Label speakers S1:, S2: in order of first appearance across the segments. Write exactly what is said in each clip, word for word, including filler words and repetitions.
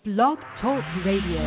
S1: Blog Talk Radio.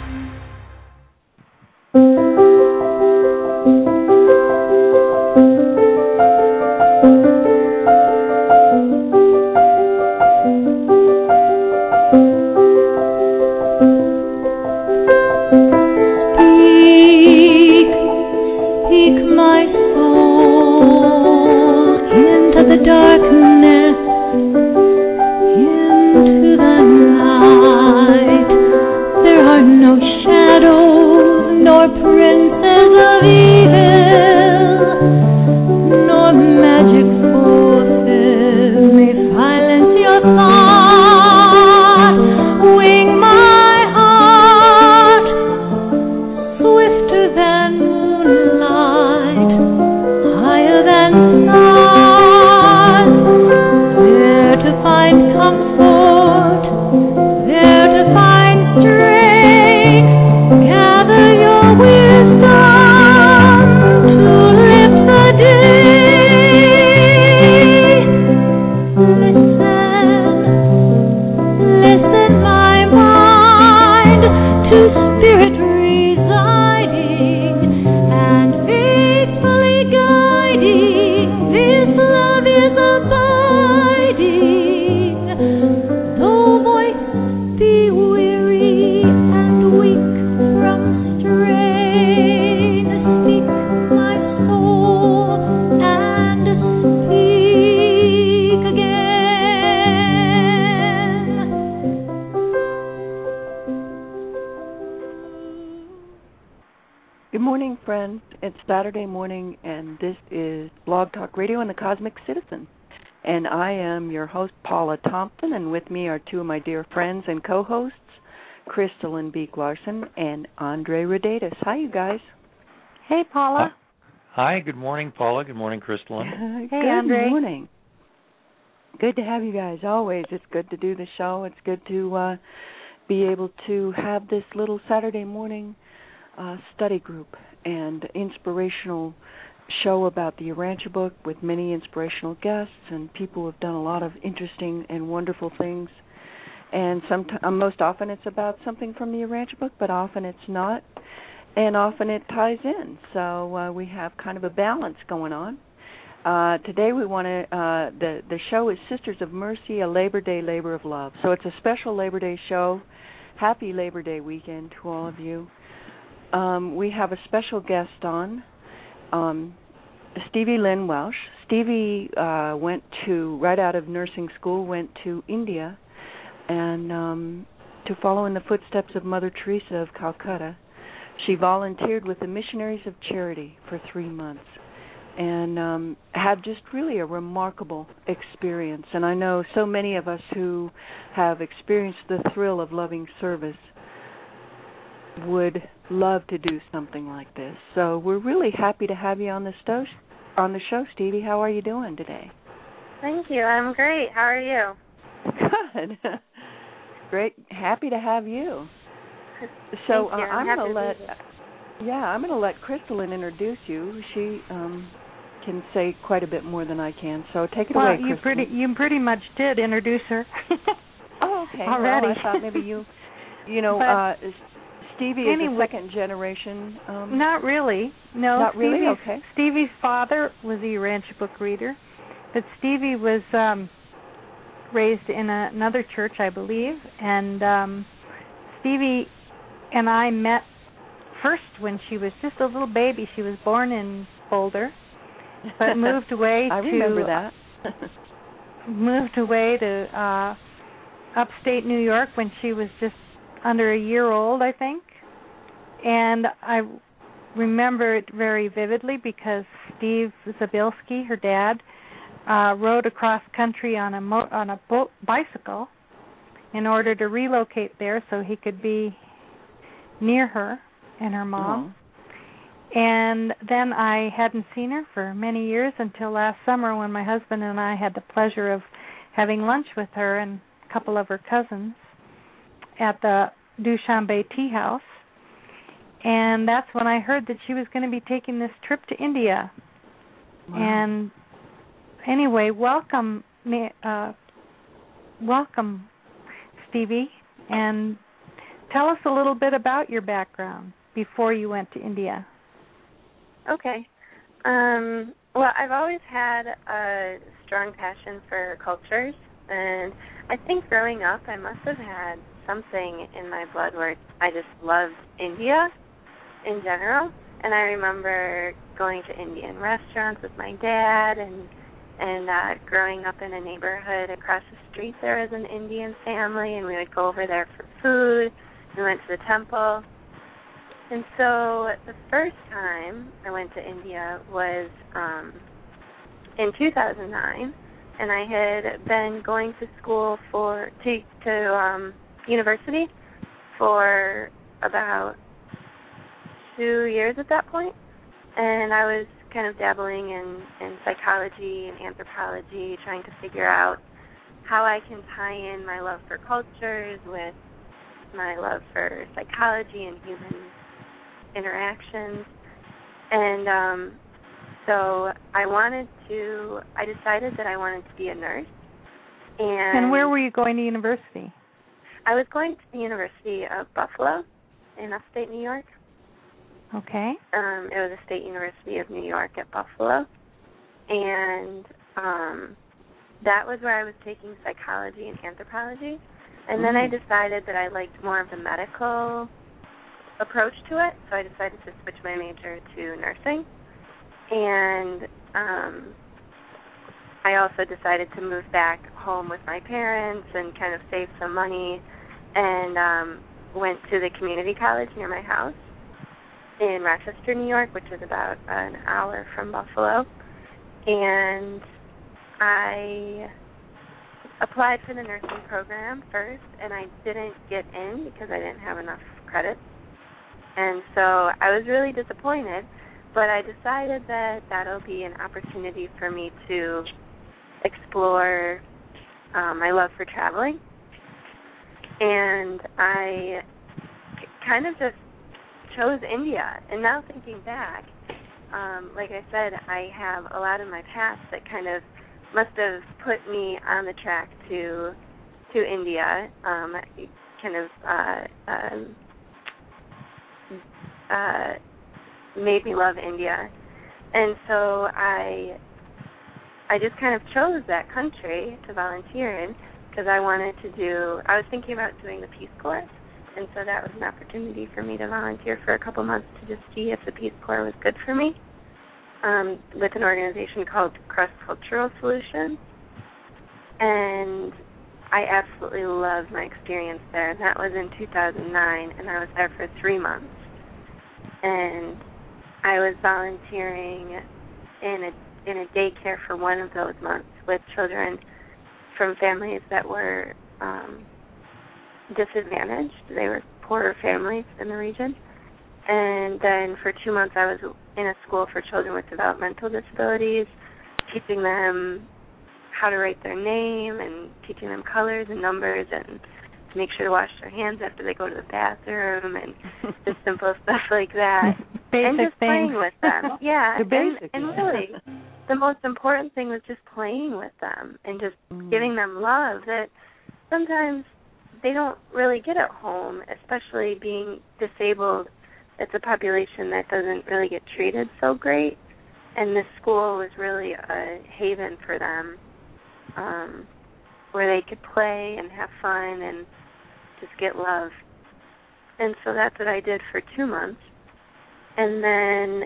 S2: Saturday morning, and this is Blog Talk Radio and the Cosmic Citizen. And I am your host, Paula Thompson, and with me are two of my dear friends and co-hosts, Crystalline Beek Larson and Andre Rodatis. Hi, you guys.
S3: Hey, Paula.
S4: Hi, good morning, Paula. Good morning, Crystalline.
S2: Uh,
S3: hey,
S2: good
S3: Andre.
S2: morning. Good to have you guys, always. It's good to do the show. It's good to uh, be able to have this little Saturday morning uh, study group and inspirational show about the Urantia book with many inspirational guests and people who have done a lot of interesting and wonderful things. And sometimes, uh, most often it's about something from the Urantia book, but often it's not, and often it ties in. So uh, we have kind of a balance going on. Uh, today we want to, uh, the, the show is Sisters of Mercy, a Labor Day Labor of Love. So it's a special Labor Day show. Happy Labor Day weekend to all of you. Um, we have a special guest on, um, Stevie Lynn Welsh. Stevie uh, went to, right out of nursing school, went to India and um, to follow in the footsteps of Mother Teresa of Calcutta. She volunteered with the Missionaries of Charity for three months and um, had just really a remarkable experience. And I know so many of us who have experienced the thrill of loving service would love to do something like this. So we're really happy to have you on the sto- on the show, Stevie. How are you doing today?
S3: Thank you. I'm great. How are you?
S2: Good. Great. Happy to have you. So uh, I'm, I'm going to let yeah, I'm going to let Crystalline introduce you. She um, can say quite a bit more than I can. So take it
S3: well,
S2: away,
S3: you
S2: Crystalline.
S3: pretty you pretty much did introduce her.
S2: Oh, okay.
S3: Already.
S2: Well, I thought maybe you you know
S3: but,
S2: uh Stevie is
S3: anyway,
S2: a second generation. Um,
S3: not really. No.
S2: Not really.
S3: Stevie's,
S2: okay.
S3: Stevie's father was a Urantia book reader, but Stevie was um, raised in a, another church, I believe, and um, Stevie and I met first when she was just a little baby. She was born in Boulder, but moved away
S2: I
S3: to
S2: remember that.
S3: moved away to uh, upstate New York when she was just under a year old, I think. And I remember it very vividly because Steve Zabilski, her dad, uh, rode across country on a mo- on a boat bicycle in order to relocate there so he could be near her and her mom.
S2: Oh.
S3: And then I hadn't seen her for many years until last summer when my husband and I had the pleasure of having lunch with her and a couple of her cousins at the Dushanbe Tea House. And that's when I heard that she was going to be taking this trip to India.
S2: Wow.
S3: And anyway, welcome, uh, welcome, Stevie. And tell us a little bit about your background before you went to India.
S1: Okay. Um, well, I've always had a strong passion for cultures, and I think growing up I must have had something in my blood where I just loved India in general. And I remember going to Indian restaurants with my dad, and and uh, growing up in a neighborhood across the street there was an Indian family, and we would go over there for food. We went to the temple. And so the first time I went to India was um, in two thousand nine, and I had been going to school for, to, to um, university for about two years at that point, and I was kind of dabbling in, in psychology and anthropology, trying to figure out how I can tie in my love for cultures with my love for psychology and human interactions. And um, so I wanted to, I decided that I wanted to be a nurse. And,
S3: and where were you going to university?
S1: I was going to the University of Buffalo in upstate New York.
S3: Okay.
S1: Um, it was a state university of New York at Buffalo. And um, that was where I was taking psychology and anthropology. And mm-hmm. then I decided that I liked more of the medical approach to it, so I decided to switch my major to nursing. And um, I also decided to move back home with my parents and kind of save some money, and um, went to the community college near my house in Rochester, New York, which is about an hour from Buffalo. And I applied for the nursing program first, and I didn't get in because I didn't have enough credits. And so I was really disappointed, but I decided that that'll be an opportunity for me to explore um, my love for traveling. And I kind of just chose India. And now thinking back, um, like I said, I have a lot in my past that kind of must have put me on the track to to India, um, kind of uh, um, uh, made me love India. And so I I just kind of chose that country to volunteer in because I wanted to do, I was thinking about doing the Peace Corps, and so that was an opportunity for me to volunteer for a couple months to just see if the Peace Corps was good for me, um, with an organization called Cross Cultural Solutions. And I absolutely loved my experience there. And that was in two thousand nine, and I was there for three months. And I was volunteering in a in a daycare for one of those months with children from families that were um, disadvantaged. They were poorer families in the region. And then for two months I was in a school for children with developmental disabilities, teaching them how to write their name and teaching them colors and numbers and to make sure to wash their hands after they go to the bathroom and just simple stuff like that.
S3: Basic
S1: and just
S3: things.
S1: playing with them. Yeah.
S2: The basic,
S1: and, and
S2: yeah.
S1: really, the most important thing was just playing with them and just mm. giving them love that sometimes they don't really get at home, especially being disabled. It's a population that doesn't really get treated so great. And this school was really a haven for them, um, where they could play and have fun and just get love. And so that's what I did for two months. And then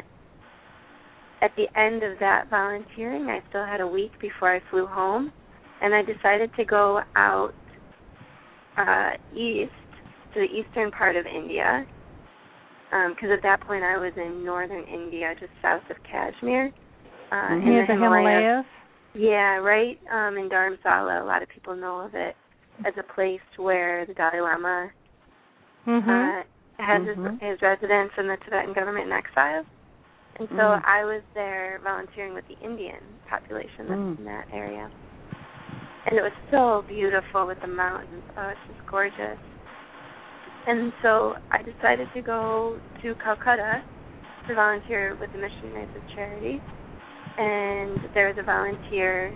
S1: at the end of that volunteering, I still had a week before I flew home, and I decided to go out uh, east to the eastern part of India, because um, at that point I was in northern India, just south of Kashmir. Uh,
S3: Near
S1: in the,
S3: the
S1: Himalayas.
S3: Himalayas?
S1: Yeah, right um, in Dharamsala. A lot of people know of it as a place where the Dalai Lama
S3: mm-hmm.
S1: uh, has
S2: mm-hmm.
S1: his, his residence in the Tibetan government in exile. And so mm. I was there volunteering with the Indian population that's mm. in that area. And it was so beautiful with the mountains. Oh, it's just gorgeous. And so I decided to go to Calcutta to volunteer with the Missionaries of Charity. And there was a volunteer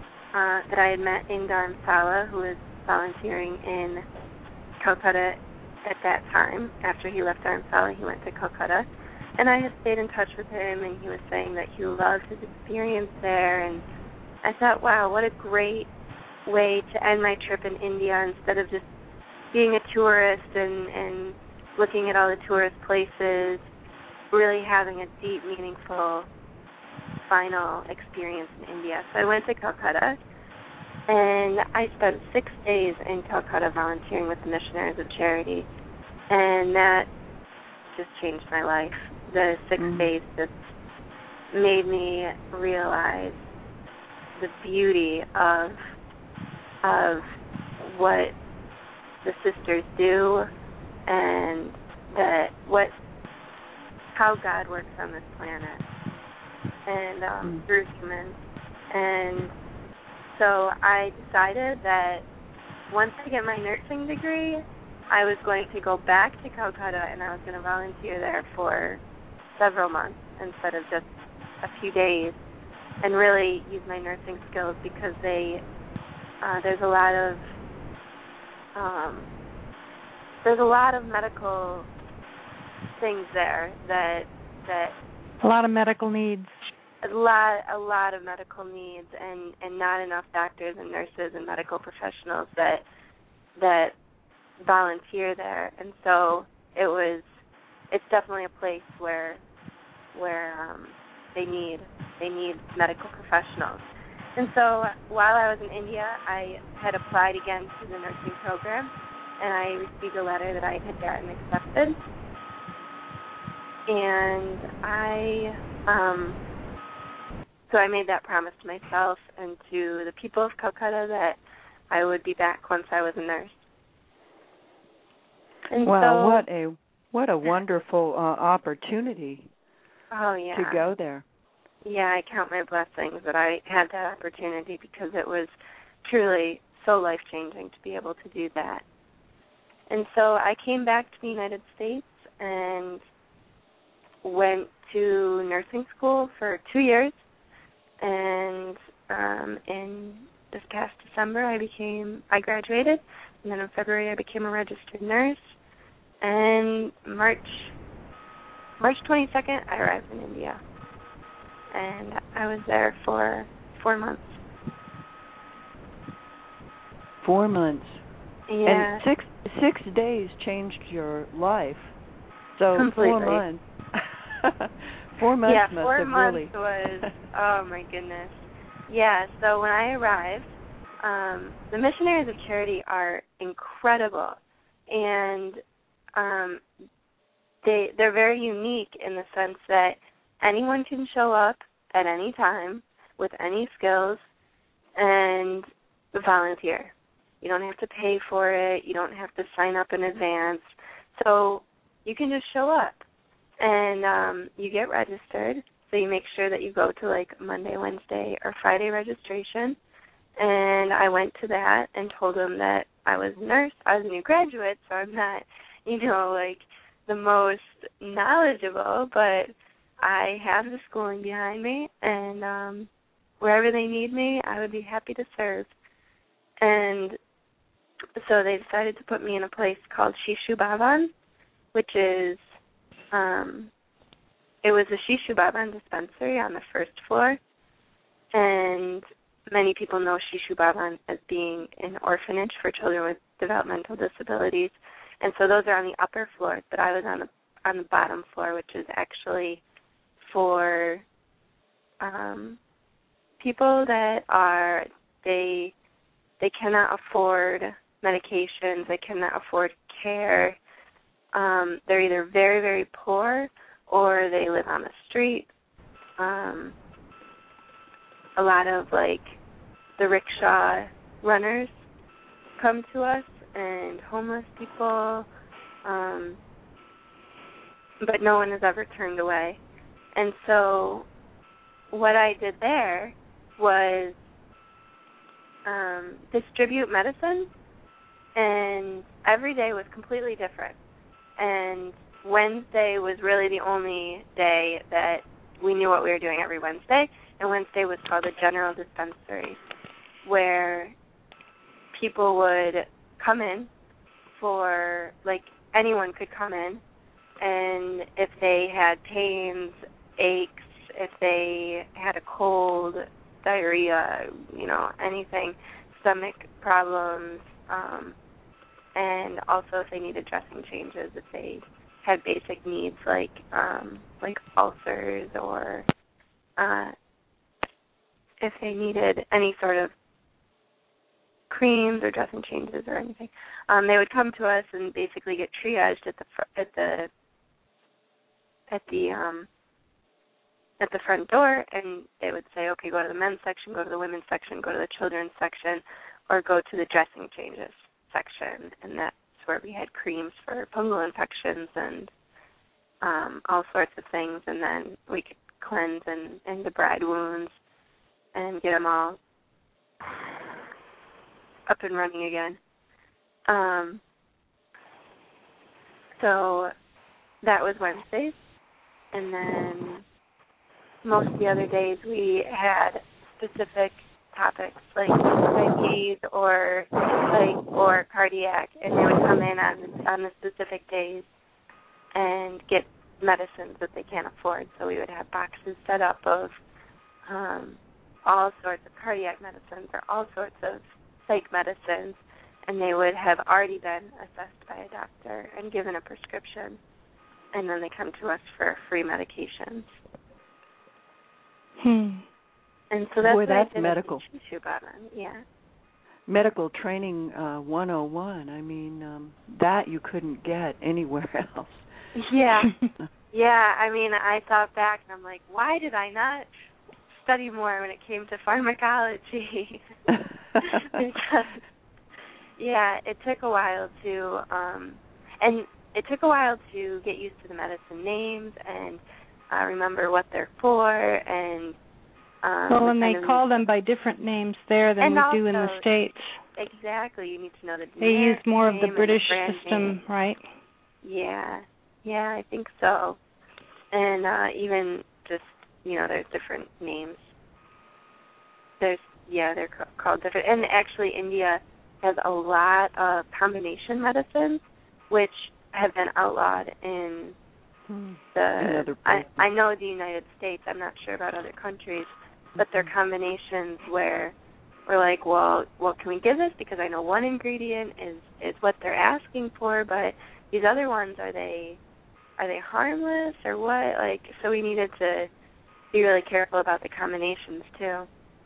S1: uh, that I had met in Dharamsala who was volunteering in Calcutta at that time. After he left Dharamsala, he went to Calcutta. And I had stayed in touch with him, and he was saying that he loved his experience there. And I thought, wow, what a great way to end my trip in India instead of just being a tourist and, and looking at all the tourist places, really having a deep, meaningful final experience in India. So I went to Calcutta, and I spent six days in Calcutta volunteering with the Missionaries of Charity, and that just changed my life. The six mm. days just made me realize the beauty of of what the sisters do, and that what how God works on this planet and um, mm. through humans. And so I decided that once I get my nursing degree, I was going to go back to Calcutta, and I was going to volunteer there for several months instead of just a few days, and really use my nursing skills, because they uh, there's a lot of um, there's a lot of medical things there that that
S3: a lot of medical needs.
S1: A lot, a lot of medical needs, and, and not enough doctors and nurses and medical professionals that that volunteer there. And so it was, it's definitely a place where where um, they need they need medical professionals. And so while I was in India, I had applied again to the nursing program, and I received a letter that I had gotten accepted. And I, um, so I made that promise to myself and to the people of Calcutta that I would be back once I was a nurse. And
S2: wow,
S1: so,
S2: what a what a wonderful uh, opportunity
S1: oh, yeah.
S2: to go there.
S1: Yeah, I count my blessings that I had that opportunity, because it was truly so life-changing to be able to do that. And so I came back to the United States and went to nursing school for two years, and um, in this past December I became, I graduated, and then in February I became a registered nurse, and March, March twenty-second I arrived in India, and I was there for four months.
S2: Four months.
S1: Yeah.
S2: And six six days changed your life. So
S1: completely.
S2: four months. four months
S1: yeah,
S2: must
S1: four
S2: have
S1: months
S2: really.
S1: was, oh my goodness. Yeah, so when I arrived, um, the Missionaries of Charity are incredible, and um, they they're very unique in the sense that anyone can show up at any time with any skills and volunteer. You don't have to pay for it. You don't have to sign up in advance. So you can just show up, and um, you get registered. So you make sure that you go to like Monday, Wednesday, or Friday registration. And I went to that and told them that I was a nurse. I was a new graduate, so I'm not, you know, like the most knowledgeable, but I have the schooling behind me, and um, wherever they need me, I would be happy to serve. And so they decided to put me in a place called Shishu Bhavan, which is, um, it was a Shishu Bhavan dispensary on the first floor, and many people know Shishu Bhavan as being an orphanage for children with developmental disabilities, and so those are on the upper floor, but I was on the on the bottom floor, which is actually for um, people that are, they they cannot afford medications, they cannot afford care. Um, they're either very, very poor or they live on the street. Um, a lot of, like, the rickshaw runners come to us, and homeless people, um, but no one has ever turned away. And so what I did there was um, distribute medicine, and every day was completely different. And Wednesday was really the only day that we knew what we were doing every Wednesday, and Wednesday was called a general dispensary, where people would come in for, like, anyone could come in, and if they had pains, aches, if they had a cold, diarrhea, you know, anything, stomach problems, um, and also if they needed dressing changes, if they had basic needs like um, like ulcers, or uh, if they needed any sort of creams or dressing changes or anything, um, they would come to us and basically get triaged at the fr- at the at the um, at the front door, and they would say, okay, go to the men's section, go to the women's section, go to the children's section, or go to the dressing changes section, and that's where we had creams for fungal infections and um, all sorts of things, and then we could cleanse and, and debride wounds and get them all up and running again. Um, so that was Wednesdays, and then most of the other days we had specific topics like diabetes or like or cardiac, and they would come in on on the specific days and get medicines that they can't afford. So we would have boxes set up of um, all sorts of cardiac medicines or all sorts of psych medicines, and they would have already been assessed by a doctor and given a prescription, and then they come to us for free medications.
S3: Hmm.
S1: And so that's
S2: Boy,
S1: what
S2: that's
S1: I did
S2: medical.
S1: About them. Yeah.
S2: Medical training uh, one oh one. I mean, um, that you couldn't get anywhere else.
S1: Yeah. Yeah, I mean, I thought back and I'm like, why did I not study more when it came to pharmacology? Because, yeah, it took a while to, um, and it took a while to get used to the medicine names and uh, remember what they're for, and um,
S3: well, and they call them by different names there than we
S1: also,
S3: do in the States.
S1: Exactly, you need to know the
S3: they use more of the British
S1: the
S3: system,
S1: name.
S3: right?
S1: Yeah, yeah, I think so. And uh, even just, you know, there's different names. There's, yeah, they're ca- called different. And actually, India has a lot of combination medicines, which have been outlawed in
S2: hmm.
S1: the.
S2: In
S1: I, I know the United States. I'm not sure about other countries, but they're combinations where we're like, well, well, can we give this because I know one ingredient is is what they're asking for, but these other ones, are they are they harmless or what? Like, so we needed to be really careful about the combinations too.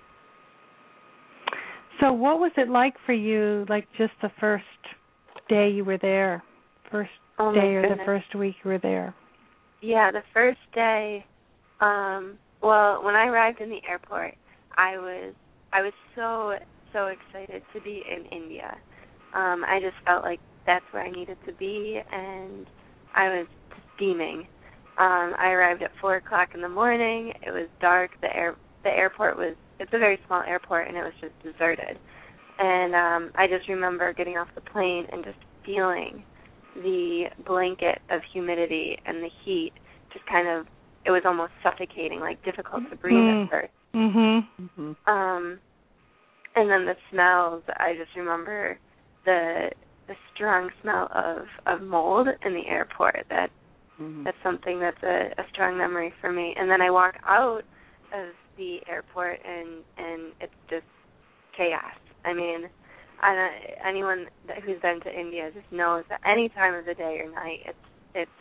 S3: So what was it like for you, like just the first day you were there, first
S1: oh
S3: day or
S1: goodness.
S3: the first week you were there?
S1: Yeah, the first day, um, well, when I arrived in the airport, I was I was so, so excited to be in India. Um, I just felt like that's where I needed to be, and I was steaming. Um, I arrived at four o'clock in the morning. It was dark. The air the airport was, it's a very small airport, and it was just deserted. And um, I just remember getting off the plane and just feeling the blanket of humidity and the heat just kind of, it was almost suffocating, like difficult to breathe
S3: mm.
S1: at first.
S3: Mm-hmm.
S2: Mm-hmm.
S1: Um, and then the smells, I just remember the the strong smell of, of mold in the airport. That
S2: mm-hmm.
S1: That's something that's a, a strong memory for me. And then I walk out of the airport, and, and it's just chaos. I mean, I don't, anyone that, who's been to India just knows that any time of the day or night, it's it's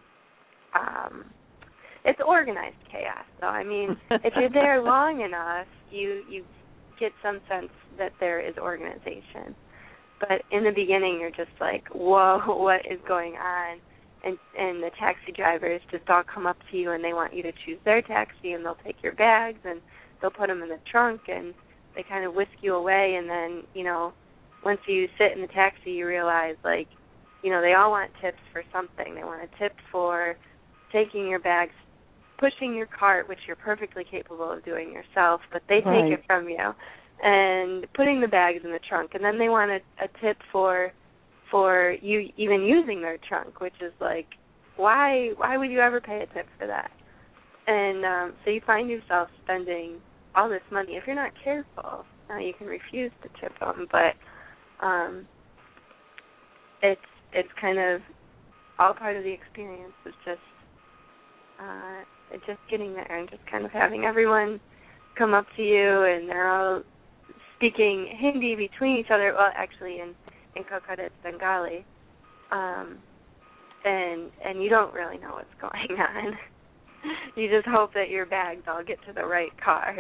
S1: um, it's organized chaos. So I mean, if you're there long enough, you you get some sense that there is organization. But in the beginning, you're just like, whoa, what is going on? And and the taxi drivers just all come up to you, and they want you to choose their taxi, and they'll take your bags, and they'll put them in the trunk, and they kind of whisk you away. And then, you know, once you sit in the taxi, you realize, like, you know, they all want tips for something. They want a tip for taking your bags, pushing your cart, which you're perfectly capable of doing yourself, but they
S2: right.
S1: take it from you, and putting the bags in the trunk. And then they want a, a tip for for you even using their trunk, which is like, why why would you ever pay a tip for that? And um, so you find yourself spending all this money. If you're not careful, now you can refuse to tip them, but um, it's it's kind of all part of the experience. It's just uh, it's just getting there and just kind of having everyone come up to you, and they're all speaking Hindi between each other. Well, actually, in in Calcutta it's Bengali, um, and and you don't really know what's going on. You just hope that your bags all get to the right car.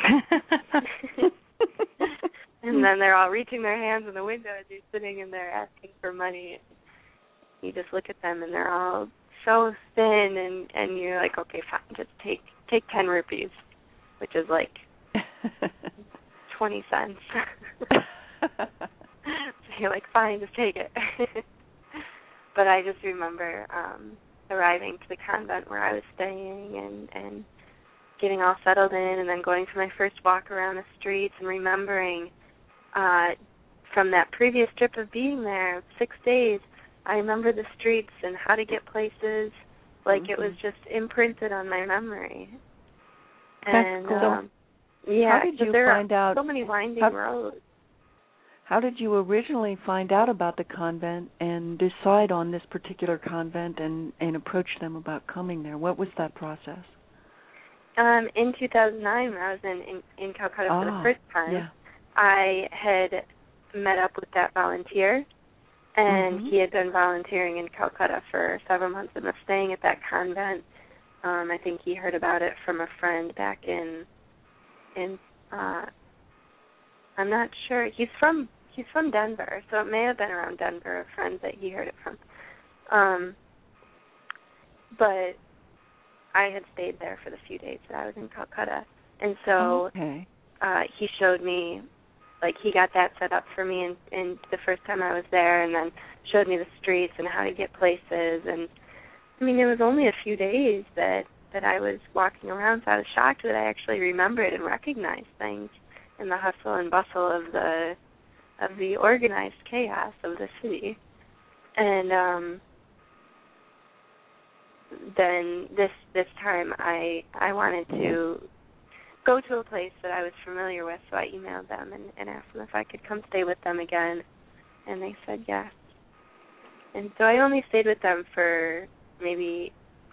S1: And then they're all reaching their hands in the window as you're sitting in there asking for money. You just look at them and they're all so thin, and, and you're like, okay, fine, just take take ten rupees, which is like twenty cents. So you're like, fine, just take it. But I just remember um, arriving to the convent where I was staying and, and getting all settled in, and then going for my first walk around the streets and remembering uh, from that previous trip of being there, six days, I remember the streets and how to get places like mm-hmm. it was just imprinted on my memory.
S2: That's
S1: and
S2: cool.
S1: um, yeah,
S2: how did you
S1: there
S2: find
S1: are
S2: out
S1: so many winding
S2: how,
S1: roads.
S2: How did you originally find out about the convent and decide on this particular convent and, and approach them about coming there? What was that process?
S1: Um, in two thousand nine, when I was in, in, in Calcutta
S2: ah,
S1: for the first time,
S2: yeah.
S1: I had met up with that volunteer, and
S2: mm-hmm.
S1: he had been volunteering in Calcutta for several months and was staying at that convent. Um, I think he heard about it from a friend back in, in uh, I'm not sure. He's from he's from Denver, so it may have been around Denver, a friend that he heard it from. Um, but I had stayed there for the few days that I was in Calcutta, and so
S2: okay.
S1: uh, he showed me, like he got that set up for me, and, and the first time I was there, and then showed me the streets and how to get places. And I mean, it was only a few days that that I was walking around, so I was shocked that I actually remembered and recognized things in the hustle and bustle of the of the organized chaos of the city. And um, then this this time I I wanted to go to a place that I was familiar with, so I emailed them and, and asked them if I could come stay with them again, and they said yes. And so I only stayed with them for maybe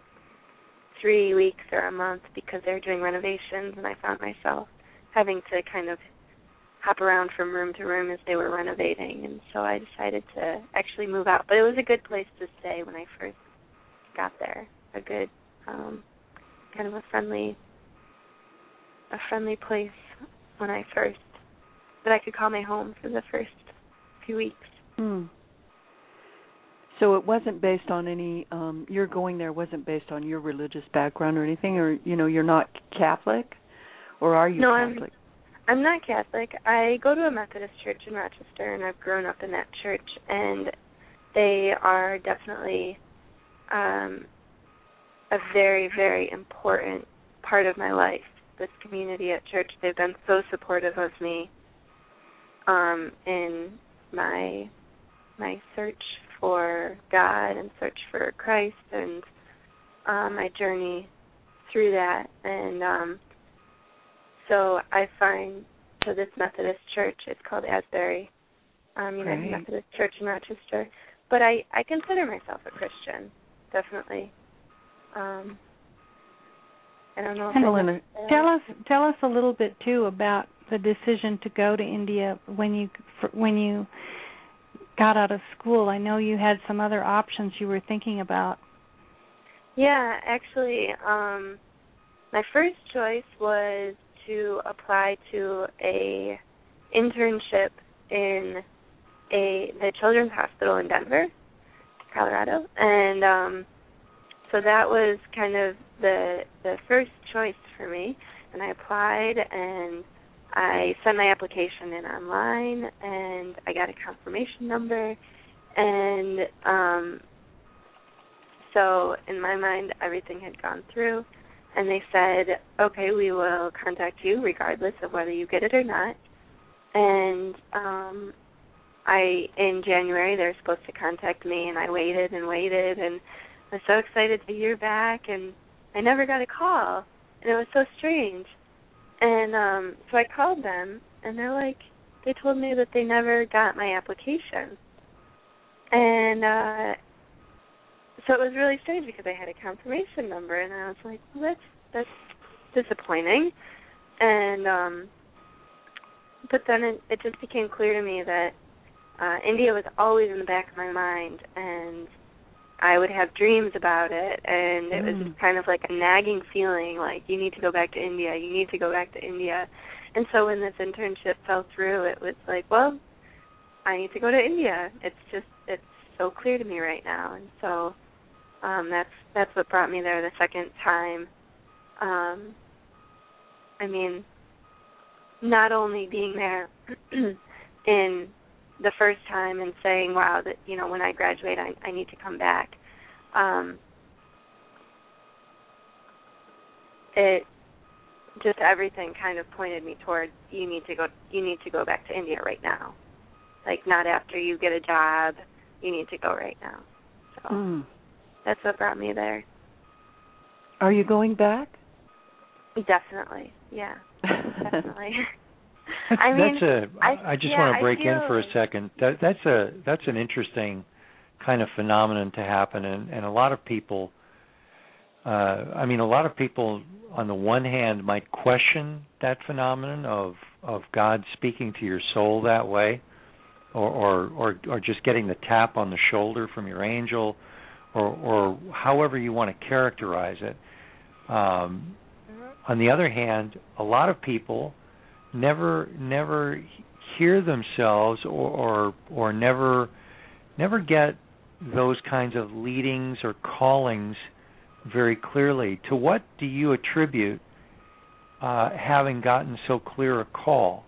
S1: three weeks or a month because they were doing renovations, and I found myself having to kind of hop around from room to room as they were renovating, and so I decided to actually move out. But it was a good place to stay when I first got there, a good, um, kind of a friendly, a friendly place when I first, that I could call my home for the first few weeks.
S2: Hmm. So it wasn't based on any, um, your going there wasn't based on your religious background or anything, or, you know, you're not Catholic, or are you
S1: no,
S2: Catholic?
S1: I'm, I'm not Catholic. I go to a Methodist church in Rochester, and I've grown up in that church, and they are definitely um, a very, very important part of my life, this community at church. They've been so supportive of me um, in my my search for God and search for Christ, and uh, my journey through that. And um, so I find, so this Methodist church, it's called Asbury, um, United
S2: right.
S1: Methodist Church in Rochester. But I, I consider myself a Christian, definitely. Um, I don't know. If
S3: Annalena, tell us tell us a little bit too about the decision to go to India when you when you got out of school. I know you had some other options you were thinking about.
S1: Yeah, actually, um, my first choice was to apply to a internship in a the Children's Hospital in Denver, Colorado, and um, so that was kind of the the first choice for me. And I applied, and I sent my application in online, and I got a confirmation number, and um, so in my mind, everything had gone through. And they said, okay, we will contact you regardless of whether you get it or not. And um, I, in January, they were supposed to contact me, and I waited and waited, and I was so excited to hear back, and I never got a call, and it was so strange. And um, so I called them, and they're like, they told me that they never got my application. And uh, so it was really strange because I had a confirmation number, and I was like, well, that's that's disappointing. And um, but then it, it just became clear to me that uh, India was always in the back of my mind, and I would have dreams about it, and it was just kind of like a nagging feeling, like, you need to go back to India, you need to go back to India. And so when this internship fell through, it was like, well, I need to go to India. It's just, it's so clear to me right now. And so um, that's that's what brought me there the second time. Um, I mean, not only being there in the first time and saying, wow, that, you know, when I graduate, I, I need to come back. Um, it just everything kind of pointed me toward you need to go. You need to go back to India right now. Like, not after you get a job. You need to go right now. So mm. that's what brought me there.
S2: Are you going back?
S1: Definitely. Yeah. Definitely. I mean,
S4: that's a, I, I just
S1: yeah,
S4: want to break
S1: I feel,
S4: in for a second. That, that's a that's an interesting kind of phenomenon to happen, and, and a lot of people. Uh, I mean, a lot of people, on the one hand, might question that phenomenon of of God speaking to your soul that way, or or or, or just getting the tap on the shoulder from your angel, or or however you want to characterize it. Um, mm-hmm. On the other hand, a lot of people never never hear themselves or, or or never never get those kinds of leadings or callings very clearly. To what do you attribute uh, having gotten so clear a call?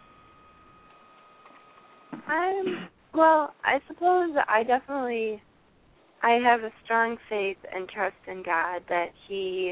S1: Um, well, I suppose I definitely I have a strong faith and trust in God that He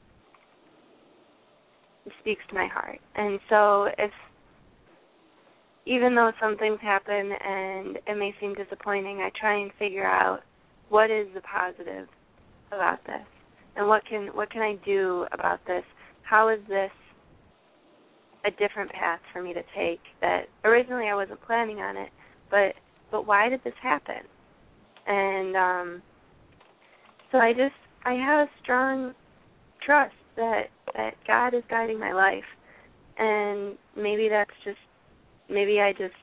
S1: speaks to my heart. And so if, even though some things happen and it may seem disappointing, I try and figure out what is the positive about this, and what can what can I do about this? How is this a different path for me to take that originally I wasn't planning on it, but but why did this happen? And um, so I just I have a strong trust that that God is guiding my life, and maybe that's just maybe I just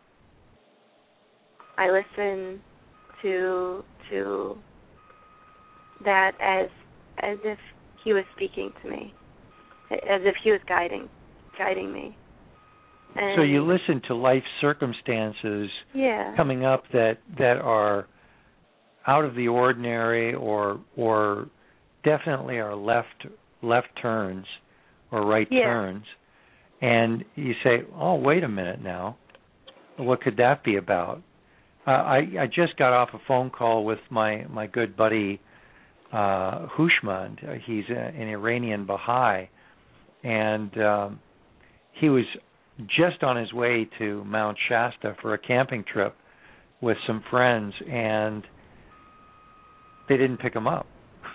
S1: I listen to to that as as if He was speaking to me, as if He was guiding guiding me. And
S4: so you listen to life circumstances
S1: yeah.
S4: coming up that that are out of the ordinary, or or definitely are left left turns or right
S1: yeah.
S4: turns, and you say, oh, wait a minute now, what could that be about? Uh, I, I just got off a phone call with my, my good buddy uh, Hushmand. He's a, an Iranian Baha'i, and um, he was just on his way to Mount Shasta for a camping trip with some friends, and they didn't pick him up.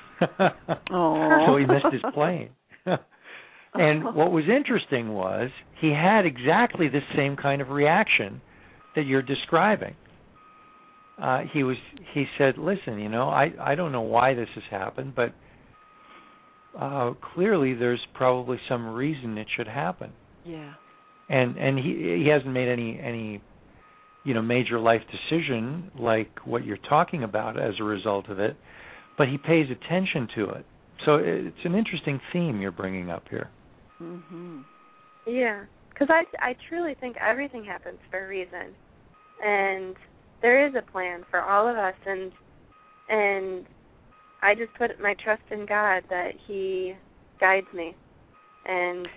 S4: So he missed his plane. And what was interesting was he had exactly the same kind of reaction that you're describing. Uh, he was he said, listen, you know, I, I don't know why this has happened, but uh, clearly there's probably some reason it should happen.
S2: Yeah.
S4: And and he he hasn't made any any you know major life decision like what you're talking about as a result of it, but he pays attention to it. So it's an interesting theme you're bringing up here.
S1: Mm-hmm. Yeah, because I, I truly think everything happens for a reason, and there is a plan for all of us, and and I just put my trust in God that He guides me, and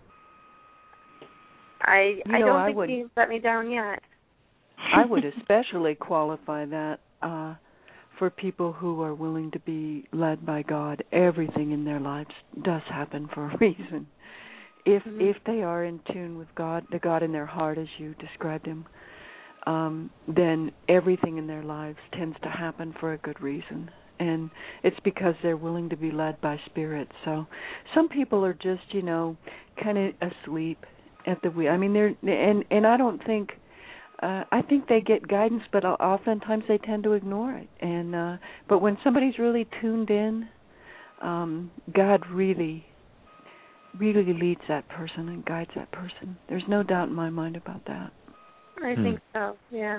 S1: I
S2: you know,
S1: I don't
S2: I
S1: think
S2: would,
S1: He's let me down yet.
S2: I would especially qualify that uh, for people who are willing to be led by God. Everything in their lives does happen for a reason. If mm-hmm. if they are in tune with God, the God in their heart, as you described Him, um, then everything in their lives tends to happen for a good reason. And it's because they're willing to be led by Spirit. So some people are just, you know, kind of asleep at the wheel. I mean, they're and and I don't think uh, I think they get guidance, but oftentimes they tend to ignore it. And uh, but when somebody's really tuned in, um, God really, really leads that person and guides that person. There's no doubt in my mind about that.
S1: I
S4: hmm.
S1: think so. Yeah.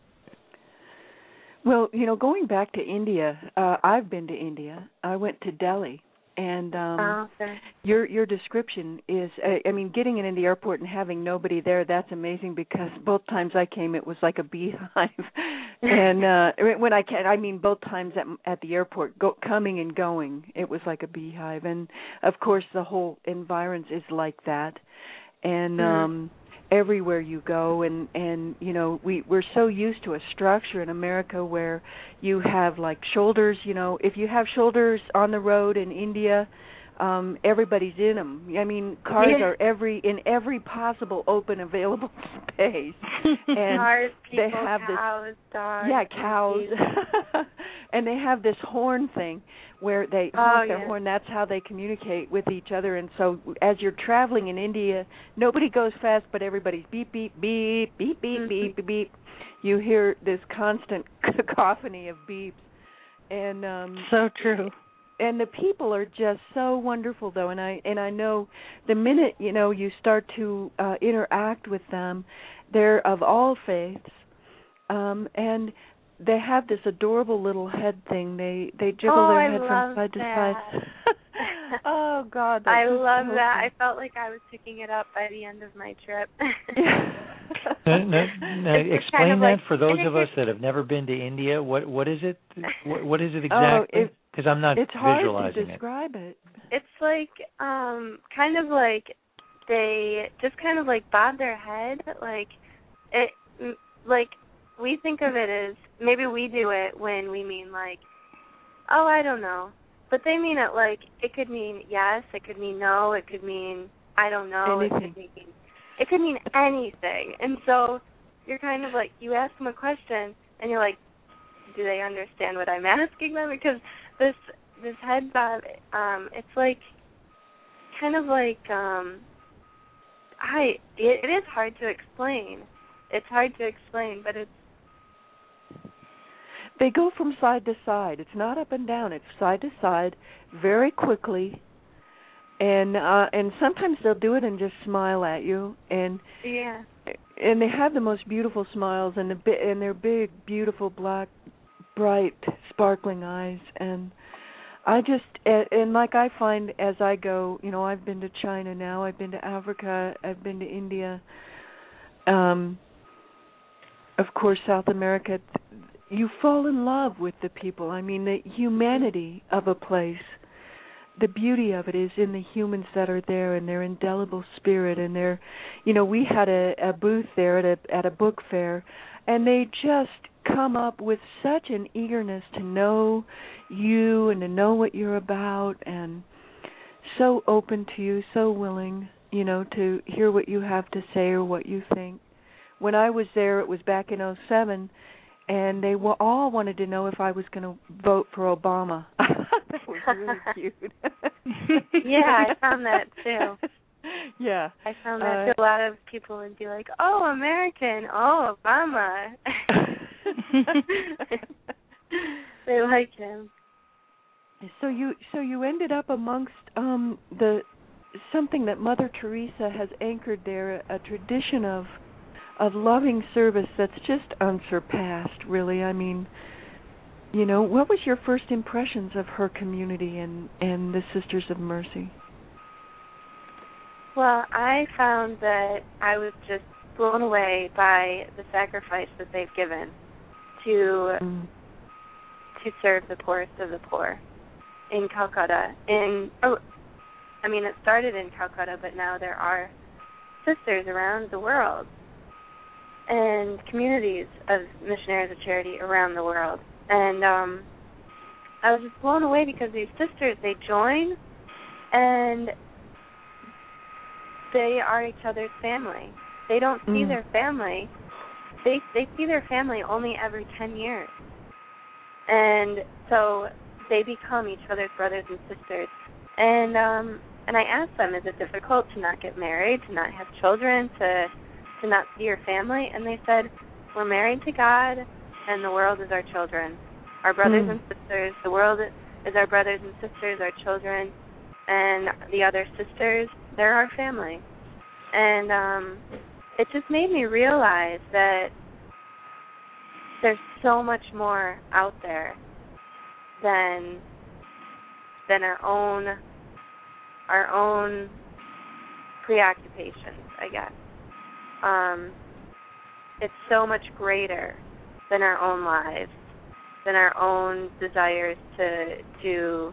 S2: Well, you know, going back to India, uh, I've been to India. I went to Delhi. And um,
S1: oh, okay.
S2: your your description is, I, I mean, getting in the airport and having nobody there, that's amazing because both times I came, it was like a beehive. and uh, when I can, I mean, both times at at the airport, go, coming and going, it was like a beehive. And, of course, the whole environment is like that. And
S1: mm-hmm.
S2: um, everywhere you go, and, and you know, we, we're so used to a structure in America where you have, like, shoulders, you know, if you have shoulders on the road in India, um, everybody's in them. I mean, cars
S1: yeah.
S2: are every in every possible open available space. And
S1: cars, people,
S2: they have
S1: cows,
S2: this,
S1: dogs.
S2: yeah, cows. And they have this horn thing where they
S1: oh,
S2: honk their
S1: yeah.
S2: horn. That's how they communicate with each other. And so as you're traveling in India, nobody goes fast, but everybody's beep, beep, beep, beep, beep,
S1: mm-hmm.
S2: beep, beep, beep. You hear this constant cacophony of beeps. And um,
S3: so true.
S2: And the people are just so wonderful, though. And I and I know the minute, you know, you start to uh, interact with them, they're of all faiths. Um, and they have this adorable little head thing. They they jiggle
S1: oh,
S2: their
S1: I
S2: head from side to
S1: that.
S2: side. Oh God, that's
S1: I love
S2: so
S1: that.
S2: cool.
S1: I felt like I was picking it up by the end of my trip.
S4: no, no, no, explain
S1: kind of
S4: that
S1: like,
S4: for those of us that have never been to India. What what is it? What, what is it exactly? Because
S2: oh,
S4: I'm not
S2: it's
S4: visualizing
S2: hard to describe it. it.
S1: It's like um, kind of like they just kind of like bob their head, like it, like we think of it as maybe we do it when we mean like, oh, I don't know. But they mean it like it could mean yes, it could mean no, it could mean I don't know,
S2: anything.
S1: it could mean it could mean anything. And so you're kind of like you ask them a question and you're like, do they understand what I'm asking them? Because this this head bob, um, it's like kind of like um, I it, it is hard to explain. It's hard to explain, but it's.
S2: They go from side to side. It's not up and down. It's side to side, very quickly, and uh, and sometimes they'll do it and just smile at you, and
S1: yeah,
S2: and they have the most beautiful smiles and the bi- and their big, beautiful black, bright, sparkling eyes, and I just and, and like I find as I go, you know, I've been to China now, I've been to Africa, I've been to India, um, of course, South America. You fall in love with the people. I mean, the humanity of a place, the beauty of it is in the humans that are there and their indelible spirit. And their, you know, we had a, a booth there at a at a book fair, and they just come up with such an eagerness to know you and to know what you're about, and so open to you, so willing, you know, to hear what you have to say or what you think. When I was there, it was back in oh seven. And they were all wanted to know if I was going to vote for Obama. That was really cute.
S1: Yeah, I found that too.
S2: Yeah,
S1: I found that
S2: uh,
S1: too. A lot of people would be like, "Oh, American, oh, Obama." They like him.
S2: So you, so you ended up amongst um, the something that Mother Teresa has anchored there, a tradition of. of loving service that's just unsurpassed, really. I mean, you know, what was your first impressions of her community and, and the Sisters of Mercy?
S1: Well, I found that I was just blown away by the sacrifice that they've given to mm. to serve the poorest of the poor in Calcutta. In oh, I mean, it started in Calcutta, but now there are sisters around the world and communities of missionaries of charity around the world. And um, I was just blown away because these sisters, they join and they are each other's family. They don't see mm. their family. They they see their family only every ten years. And so they become each other's brothers and sisters. And um, and I asked them, is it difficult to not get married, to not have children, to to not see your family? And they said, we're married to God, and the world is our children. Our brothers
S3: Mm.
S1: and sisters, the world is our brothers and sisters, our children, and the other sisters, they're our family. And um, it just made me realize that there's so much more out there than than our own our own preoccupations, I guess. Um, it's so much greater than our own lives, than our own desires to to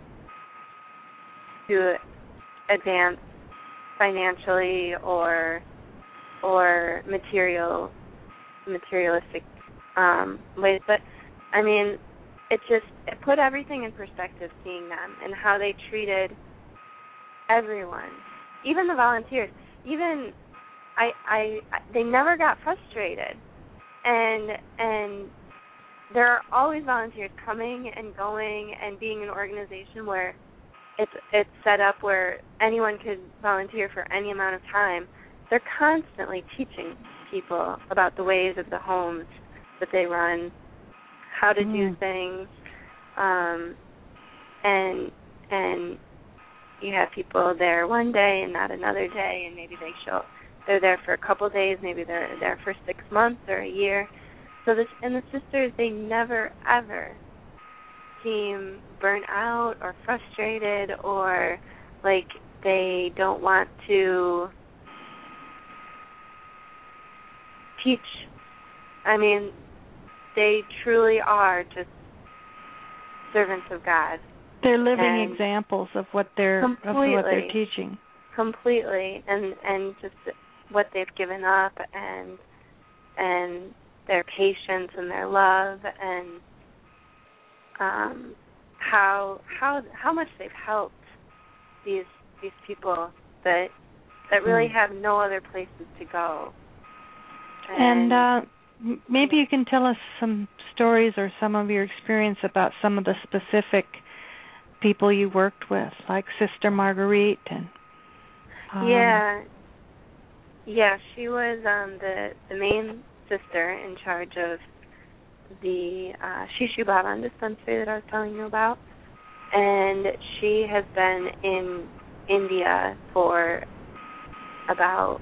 S1: to advance financially or or material materialistic um, ways. But I mean, it just it put everything in perspective, seeing them and how they treated everyone, even the volunteers. Even I, I, they never got frustrated, and and there are always volunteers coming and going, and being an organization where it's it's set up where anyone could volunteer for any amount of time. They're constantly teaching people about the ways of the homes that they run, how to
S3: mm.
S1: do things, um, and and you have people there one day and not another day, and maybe they show they're there for a couple of days, maybe they're there for six months or a year. So this and the sisters, they never ever seem burnt out or frustrated or like they don't want to teach. I mean, they truly are just servants of God.
S3: They're living
S1: and
S3: examples of what they're of what they're teaching.
S1: Completely, and and just what they've given up, and and their patience and their love, and um, how how how much they've helped these these people that that really
S3: mm.
S1: have no other places to go.
S3: And, and uh, maybe you can tell us some stories or some of your experience about some of the specific people you worked with, like Sister Marguerite. And um,
S1: yeah, yeah, she was um, the the main sister in charge of the uh, Shishu Bhavan dispensary that I was telling you about, and she has been in India for about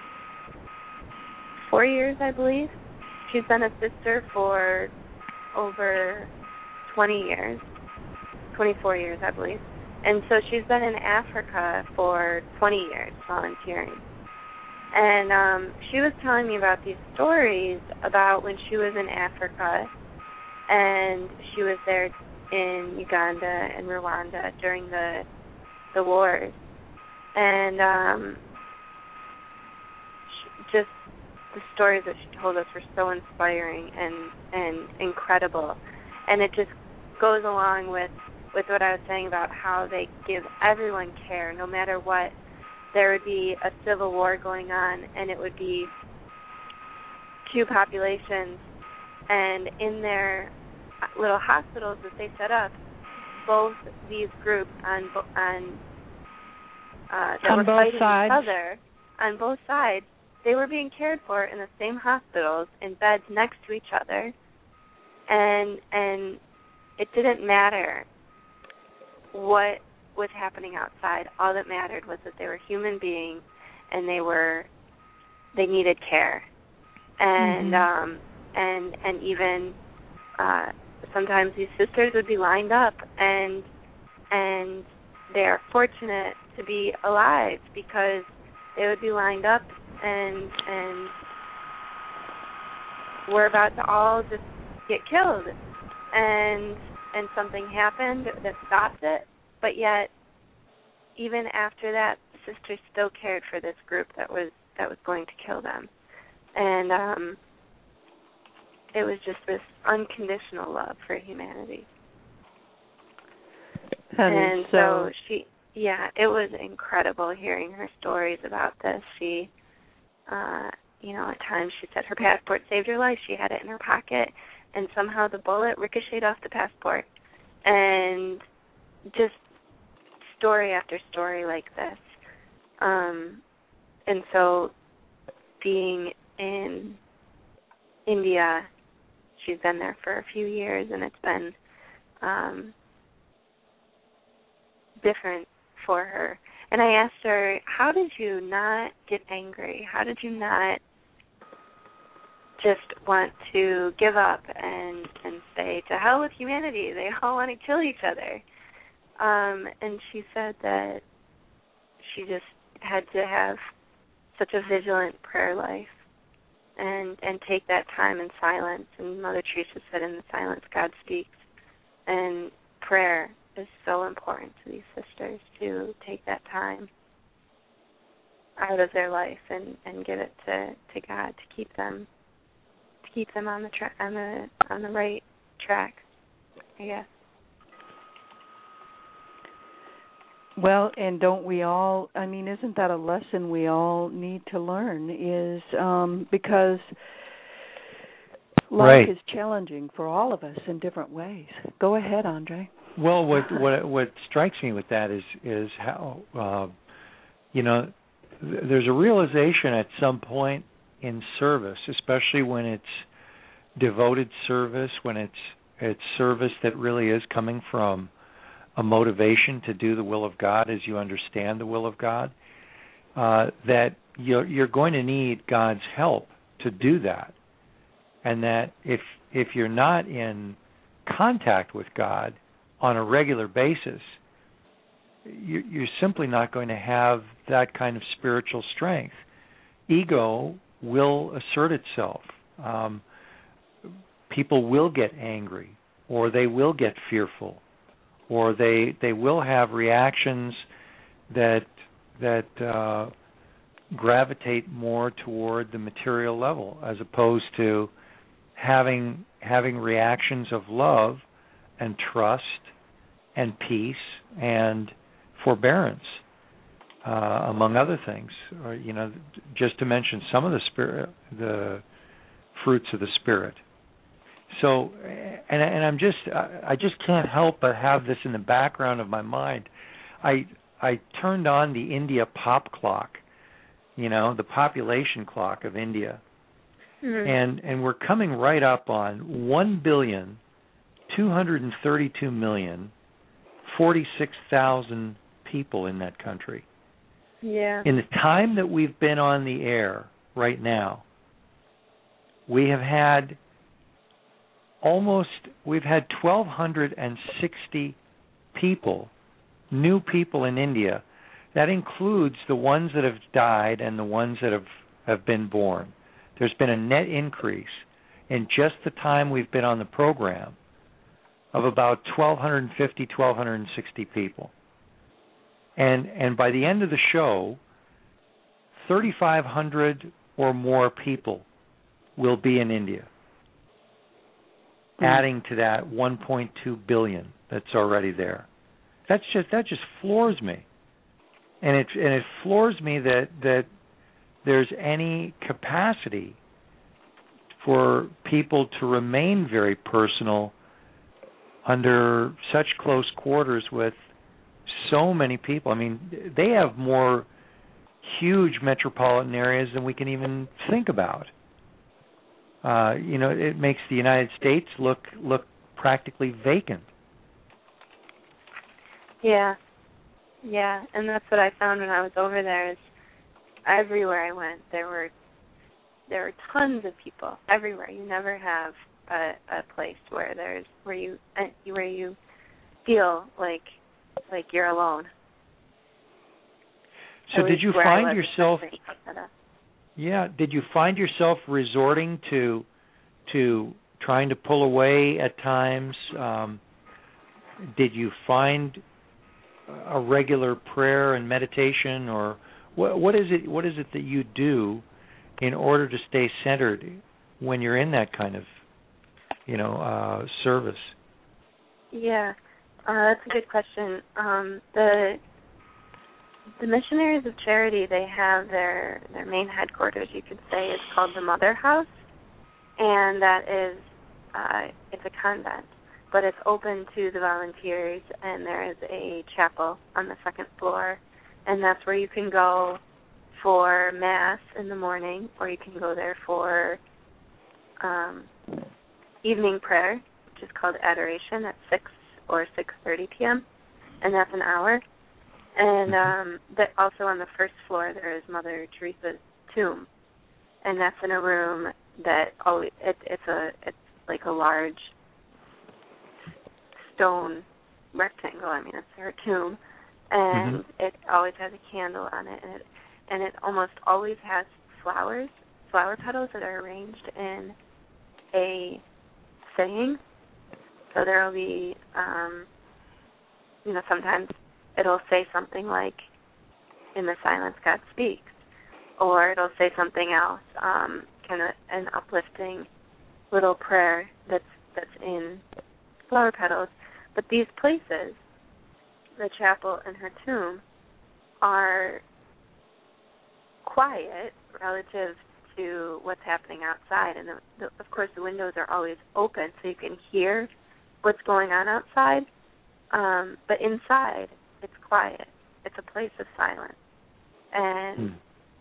S1: four years, I believe. She's been a sister for over twenty years. twenty-four years, I believe. And so she's been in Africa for twenty years volunteering. And um, she was telling me about these stories about when she was in Africa, and she was there in Uganda and Rwanda during the the wars. And um, she, just the stories that she told us were so inspiring and, and incredible. And it just goes along with with what I was saying about how they give everyone care, no matter what. There would be a civil war going on, and it would be two populations, and in their little hospitals that they set up, both these groups on on uh, that
S3: on
S1: were
S3: both
S1: fighting
S3: sides.
S1: each other, on both sides, they were being cared for in the same hospitals, in beds next to each other, and and it didn't matter what was happening outside. All that mattered was that they were human beings, and they were they needed care, and
S3: mm-hmm.
S1: um, and and even uh, sometimes these sisters would be lined up, and and they are fortunate to be alive because they would be lined up and and we're about to all just get killed, and and something happened that stopped it. But yet, even after that, sisters still cared for this group that was that was going to kill them, and um, it was just this unconditional love for humanity.
S2: That
S1: and
S2: is so,
S1: so she, yeah, it was incredible hearing her stories about this. She, uh, you know, at times she said her passport saved her life. She had it in her pocket, and somehow the bullet ricocheted off the passport, and just story after story like this. Um, and so being in India. She's been there for a few years, and it's been um, different for her. And I asked her, how did you not get angry? How did you not just want to give up and, and say, to hell with humanity, they all want to kill each other? Um, and she said that she just had to have such a vigilant prayer life and, and take that time in silence. And Mother Teresa said, in the silence, God speaks. And prayer is so important to these sisters, to take that time out of their life and, and give it to, to God to keep them to keep them on the tra- on the on the right track, I guess.
S2: Well, and don't we all, I mean, isn't that a lesson we all need to learn, is um, because life
S4: right.
S2: is challenging for all of us in different ways. Go ahead, Andre.
S4: Well, what what what strikes me with that is is how uh, you know th- there's a realization at some point in service, especially when it's devoted service, when it's it's service that really is coming from a motivation to do the will of God as you understand the will of God, uh, that you're, you're going to need God's help to do that, and that if if you're not in contact with God on a regular basis, you, you're simply not going to have that kind of spiritual strength. Ego will assert itself. Um, people will get angry, or they will get fearful, or they they will have reactions that that uh, gravitate more toward the material level, as opposed to having having reactions of love and trust and peace and forbearance, uh, among other things. Or, you know, just to mention some of the spirit, the fruits of the Spirit. So, and, and I'm just, I just can't help but have this in the background of my mind. I I turned on the India pop clock, you know, the population clock of India, mm-hmm. and and we're coming right up on one billion two hundred thirty-two million forty-six thousand people in that country.
S1: Yeah.
S4: In the time that we've been on the air right now, we have had almost, we've had one thousand two hundred sixty people, new people in India. That includes the ones that have died and the ones that have, have been born. There's been a net increase in just the time we've been on the program of about twelve fifty, twelve sixty people. And and by the end of the show, thirty-five hundred or more people will be in India, mm. adding to that one point two billion that's already there. That's just that just floors me. And it and it floors me that that there's any capacity for people to remain very personal under such close quarters with so many people. I mean, they have more huge metropolitan areas than we can even think about. Uh, you know, it makes the United States look look practically vacant.
S1: Yeah, yeah, and that's what I found when I was over there. Is everywhere I went, there were there were tons of people everywhere. You never have a, a place where there's where you where you feel like like you're alone.
S4: So did you find yourself? Yeah, did you find yourself resorting to to trying to pull away at times? Um, did you find a regular prayer and meditation, or what, what is it? What is it that you do in order to stay centered when you're in that kind of, you know, uh, service?
S1: Yeah, uh, that's a good question. Um, the the Missionaries of Charity, they have their their main headquarters, you could say, is called the Mother House, and that is uh, it's a convent, but it's open to the volunteers, and there is a chapel on the second floor, and that's where you can go for Mass in the morning, or you can go there for um, evening prayer, which is called Adoration, at six or six thirty p.m., and that's an hour. And um, that also on the first floor there is Mother Teresa's tomb, and that's in a room that always it, it's a it's like a large stone rectangle. I mean, it's her tomb, and mm-hmm. it always has a candle on it, and it and it almost always has flowers, flower petals that are arranged in a saying. So there will be, um, you know, sometimes it'll say something like, "In the silence, God speaks," or it'll say something else, um, kind of an uplifting little prayer that's that's in flower petals. But these places, the chapel and her tomb, are quiet relative to what's happening outside. And the, the, of course, the windows are always open, so you can hear what's going on outside. Um, but inside, it's quiet. It's a place of silence. And hmm.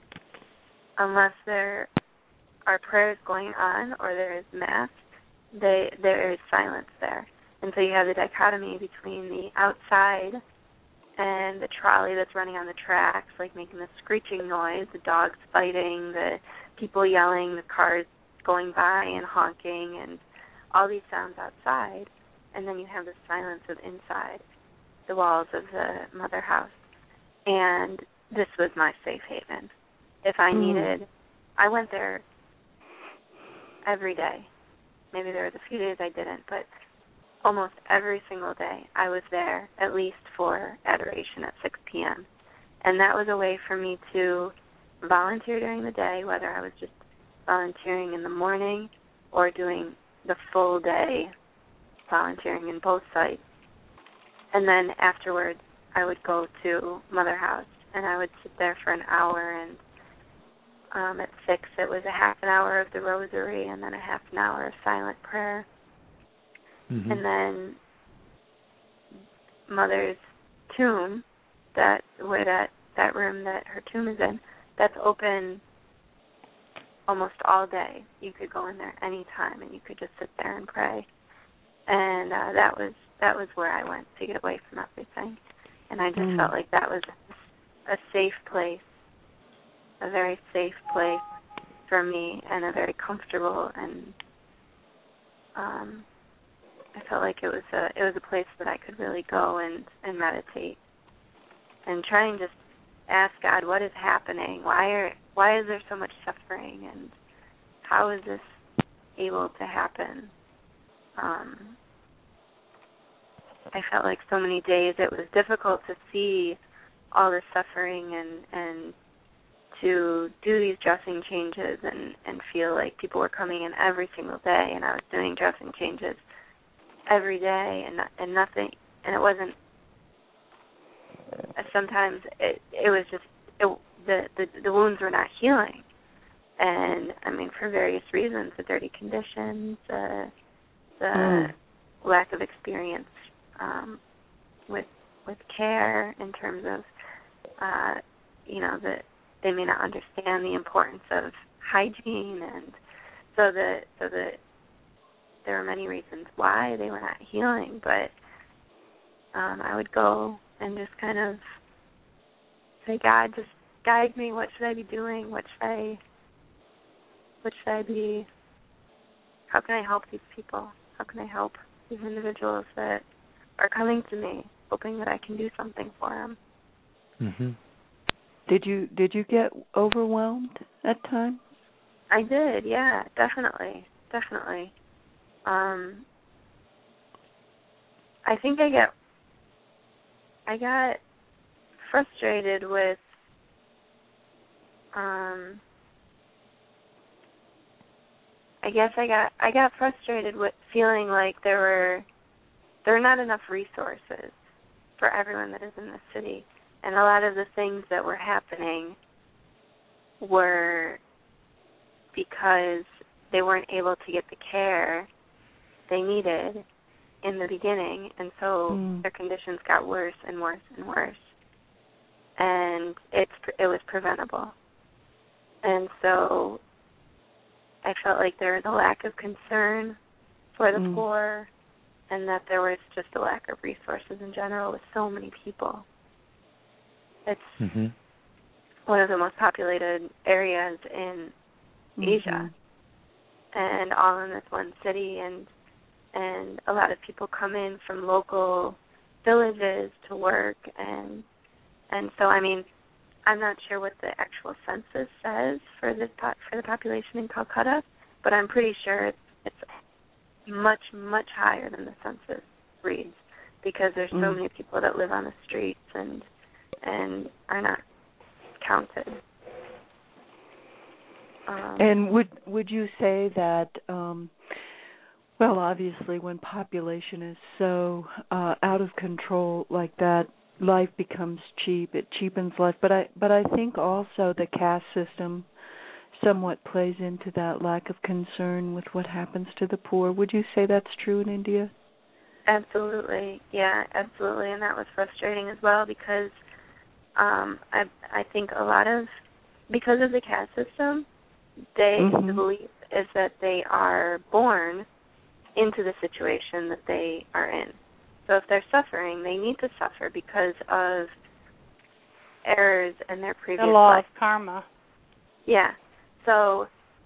S1: unless there are prayers going on or there is mass, they, there is silence there. And so you have the dichotomy between the outside and the trolley that's running on the tracks, like making the screeching noise, the dogs fighting, the people yelling, the cars going by and honking, and all these sounds outside. And then you have the silence of inside, the walls of the mother house. And this was my safe haven. If I mm. needed, I went there every day. Maybe there was a few days I didn't, but almost every single day I was there at least for adoration at six p.m. And that was a way for me to volunteer during the day, whether I was just volunteering in the morning or doing the full day volunteering in both sites. And then afterwards I would go to Mother House and I would sit there for an hour, and um, at six it was a half an hour of the rosary and then a half an hour of silent prayer. Mm-hmm. And then Mother's tomb, that where that, that room that her tomb is in, that's open almost all day. You could go in there any time and you could just sit there and pray. And uh, that was that was where I went to get away from everything. And I just mm. felt like that was a safe place, a very safe place for me, and a very comfortable, and um, I felt like it was a it was a place that I could really go and, and meditate and try and just ask God, what is happening? Why are why is there so much suffering, and how is this able to happen? Um, I felt like so many days it was difficult to see all the suffering and, and to do these dressing changes and, and feel like people were coming in every single day, and I was doing dressing changes every day, and and nothing, and it wasn't. Sometimes it it was just it, the, the the wounds were not healing, and I mean for various reasons, the dirty conditions, uh, the mm. lack of experience um, with with care in terms of uh, you know that they may not understand the importance of hygiene, and so that so that there were many reasons why they were not healing, but um, I would go and just kind of say, God, just guide me. What should I be doing? What should I, what should I be, how can I help these people? How can I help these individuals that are coming to me, hoping that I can do something for them?
S2: Mm-hmm. Did you did you get overwhelmed at times?
S1: I did, yeah, definitely, definitely. Um, I think I get I got frustrated with um, I guess I got I got frustrated with feeling like there were there were not enough resources for everyone that is in the city, and a lot of the things that were happening were because they weren't able to get the care they needed in the beginning, and so mm. their conditions got worse and worse and worse, and it's it was preventable. And so I felt like there was a lack of concern for the
S2: mm.
S1: poor, and that there was just a lack of resources in general with so many people. It's
S4: mm-hmm.
S1: one of the most populated areas in
S2: mm-hmm.
S1: Asia, and all in this one city, and and a lot of people come in from local villages to work, and and so I mean, I'm not sure what the actual census says for the for the population in Calcutta, but I'm pretty sure it's, it's much much higher than the census reads, because there's so
S2: mm.
S1: many people that live on the streets and and are not counted. Um,
S2: and would would you say that? Um, Well, obviously, when population is so uh, out of control like that, life becomes cheap. It cheapens life. But I, but I think also the caste system somewhat plays into that lack of concern with what happens to the poor. Would you say that's true in India?
S1: Absolutely, yeah, absolutely, and that was frustrating as well, because um, I, I think a lot of because of the caste system, they
S2: mm-hmm.
S1: the belief is that they are born into the situation that they are in. So if they're suffering, they need to suffer because of errors in their previous
S3: the law
S1: life.
S3: of karma.
S1: Yeah. So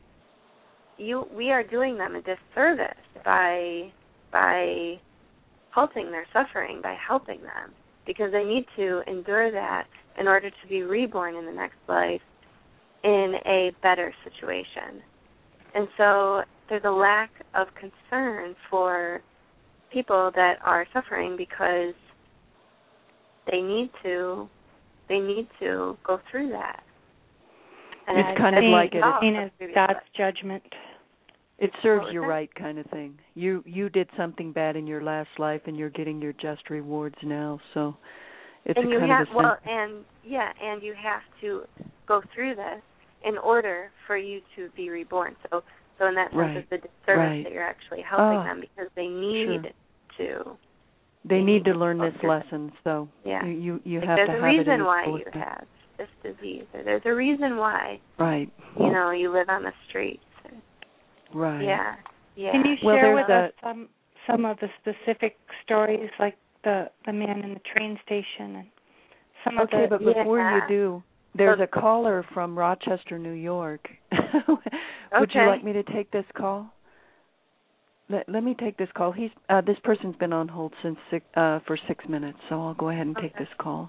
S1: you, we are doing them a disservice by by halting their suffering, by helping them, because they need to endure that in order to be reborn in the next life in a better situation. And so there's a lack of concern for people that are suffering, because they need to they need to go through that. And
S2: it's kind of like it.
S3: Seen as God's judgment.
S2: It serves you right, kind of thing. You you did something bad in your last life, and you're getting your just rewards now. So it's
S1: and
S2: a
S1: you
S2: kind
S1: have
S2: of a
S1: well, and yeah, and you have to go through this in order for you to be reborn. So, so in that sense,
S2: right.
S1: it's a disservice
S2: right.
S1: that you're actually helping
S2: oh,
S1: them, because they need
S2: sure.
S1: to.
S2: They, they need, need to
S1: to
S2: learn this lesson. So
S1: yeah.
S2: you you
S1: like
S2: have
S1: there's
S2: to
S1: a
S2: have
S1: reason
S2: it in
S1: why
S2: full
S1: you
S2: effect.
S1: have this disease, or there's a reason why.
S2: Right.
S1: You know, you live on the streets.
S2: Right.
S1: Yeah. Yeah.
S3: Can you
S2: well,
S3: share with
S2: a,
S3: us some some of the specific stories, like the the man in the train station and some
S2: okay,
S3: of the?
S2: Okay, but before
S1: yeah.
S2: you do, there's a caller from Rochester, New York. Would
S1: okay.
S2: you like me to take this call? Let, let me take this call. He's uh, this person's been on hold since six, uh, for six minutes, so I'll go ahead and
S1: okay.
S2: take this call.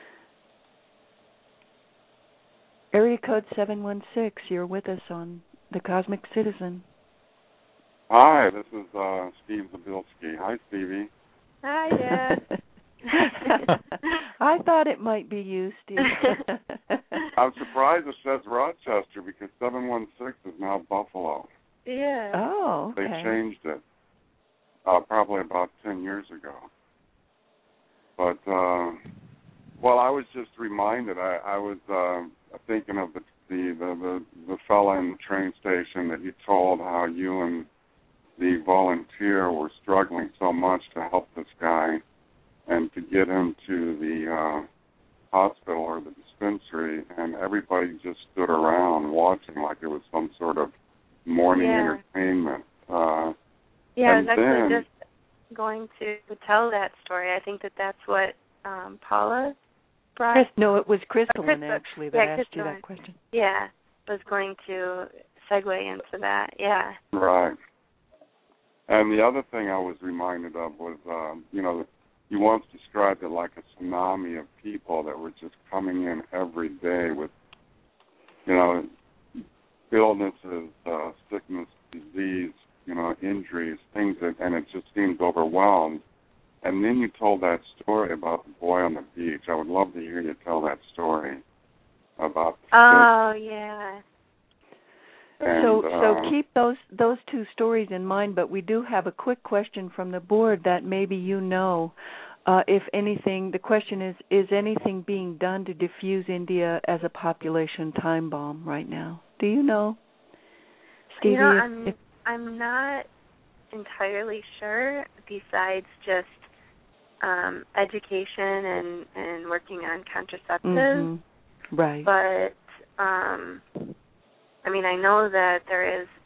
S2: Area code seven one six. You're with us on The Cosmic Citizen.
S5: Hi, this is uh, Steve Zabilski. Hi, Stevie.
S1: Hi, yeah.
S2: I thought it might be you, Steve.
S5: I'm surprised it says Rochester, because seven one six is now Buffalo.
S1: Yeah.
S2: Oh, okay.
S5: They changed it uh, probably about ten years ago. But, uh, well, I was just reminded. I, I was uh, thinking of the, the, the, the, the fella in the train station that you told how you and the volunteer were struggling so much to help this guy and to get him to the uh, hospital or the dispensary, and everybody just stood around watching like it was some sort of morning
S1: yeah.
S5: entertainment. Uh,
S1: yeah, I was
S5: and
S1: actually
S5: then,
S1: just going to tell that story. I think that that's what um, Paula brought.
S2: No, it was Crystalline,
S1: Crystal.
S2: actually, that
S1: yeah,
S2: asked you that question.
S1: Yeah, was going to segue into that, yeah.
S5: Right. And the other thing I was reminded of was, um, you know, you once described it like a tsunami of people that were just coming in every day with, you know, illnesses, uh, sickness, disease, you know, injuries, things, that, and it just seemed overwhelmed. And then you told that story about the boy on the beach. I would love to hear you tell that story about.
S1: Oh, yeah.
S5: And,
S2: so
S5: uh,
S2: so keep those those two stories in mind, but we do have a quick question from the board that maybe you know. Uh, if anything, the question is, is anything being done to defuse India as a population time bomb right now? Do you know, Stevie?
S1: You know, I'm,
S2: if,
S1: I'm not entirely sure, besides just um, education and, and working on contraceptives.
S2: mm-hmm. Right.
S1: But, um, I mean, I know that there is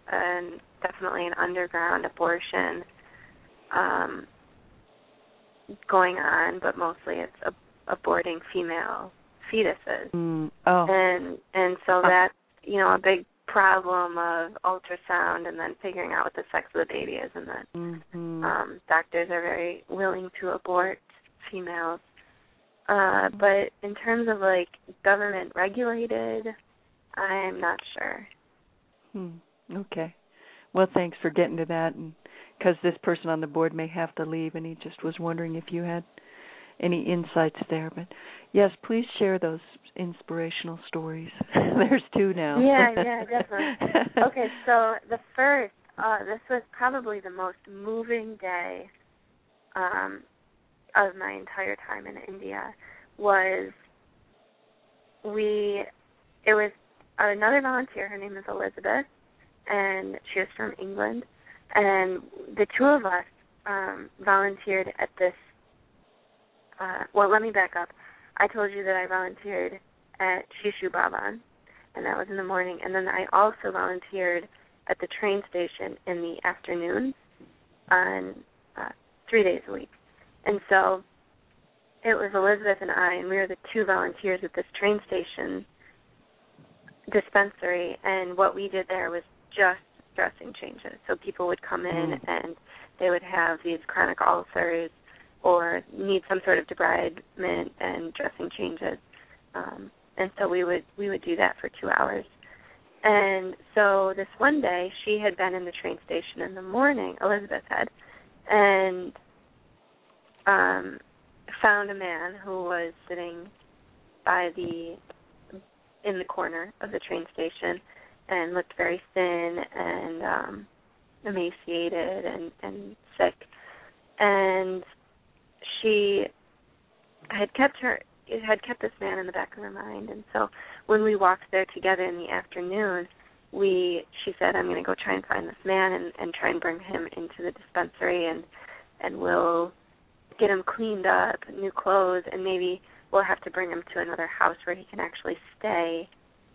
S1: an definitely an underground abortion um, going on, but mostly it's ab- aborting female fetuses.
S2: Mm. Oh.
S1: And and so that's, you know, a big problem of ultrasound and then figuring out what the sex of the baby is, and then
S2: mm-hmm.
S1: um, doctors are very willing to abort females. Uh, but in terms of, like, government regulated, I'm not sure.
S2: Hmm. Okay. Well, thanks for getting to that, and because this person on the board may have to leave, and he just was wondering if you had any insights there. But yes, please share those inspirational stories. There's two now.
S1: Yeah, yeah, definitely. Okay, so the first, uh, this was probably the most moving day um, of my entire time in India. Was we, it was another volunteer. Her name is Elizabeth, and she was from England. And the two of us um, volunteered at this. Uh, well, let me back up. I told you that I volunteered at Shishu Bhavan, and that was in the morning. And then I also volunteered at the train station in the afternoon on uh, three days a week. And so it was Elizabeth and I, and we were the two volunteers at this train station dispensary, and what we did there was just dressing changes. So people would come in mm. and they would have these chronic ulcers or need some sort of debridement and dressing changes. Um, and so we would we would do that for two hours. And so this one day, she had been in the train station in the morning, Elizabeth had, and um, found a man who was sitting by the in the corner of the train station and looked very thin and um, emaciated and, and sick. And she had kept her had kept this man in the back of her mind. And so when we walked there together in the afternoon, we she said, I'm going to go try and find this man and, and try and bring him into the dispensary, and and we'll get him cleaned up, new clothes, and maybe we'll have to bring him to another house where he can actually stay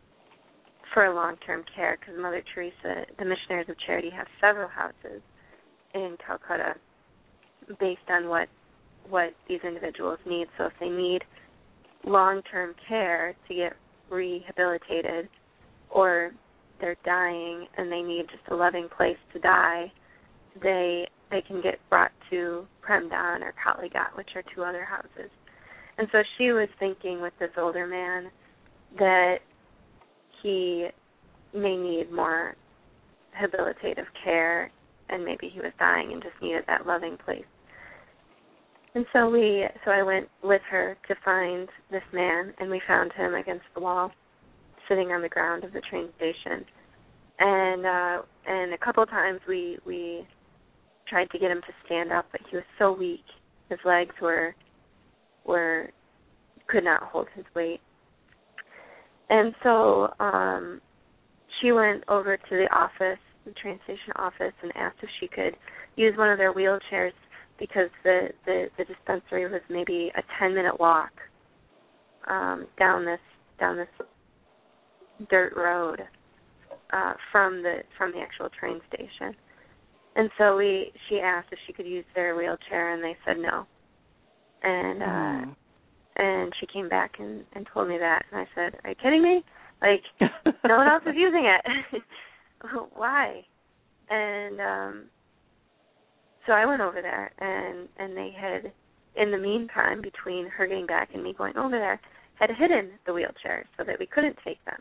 S1: for long-term care, because Mother Teresa, the Missionaries of Charity, have several houses in Calcutta based on what what these individuals need. So if they need long-term care to get rehabilitated, or they're dying and they need just a loving place to die, they they can get brought to Premdan or Kaligat, which are two other houses. And so she was thinking with this older man that he may need more rehabilitative care, and maybe he was dying and just needed that loving place. And so we, so I went with her to find this man, and we found him against the wall, sitting on the ground of the train station. And uh, and a couple of times we we tried to get him to stand up, but he was so weak. His legs were were could not hold his weight. And so um, she went over to the office, the train station office, and asked if she could use one of their wheelchairs, because the, the, the dispensary was maybe a ten-minute walk um, down this down this dirt road uh, from the from the actual train station. And so we she asked if she could use their wheelchair, and they said no. And uh, mm. and she came back and, and told me that, and I said, "Are you kidding me? Like, no one else is using it. Why?" And um, so I went over there, and, and they had, in the meantime, between her getting back and me going over there, had hidden the wheelchairs so that we couldn't take them.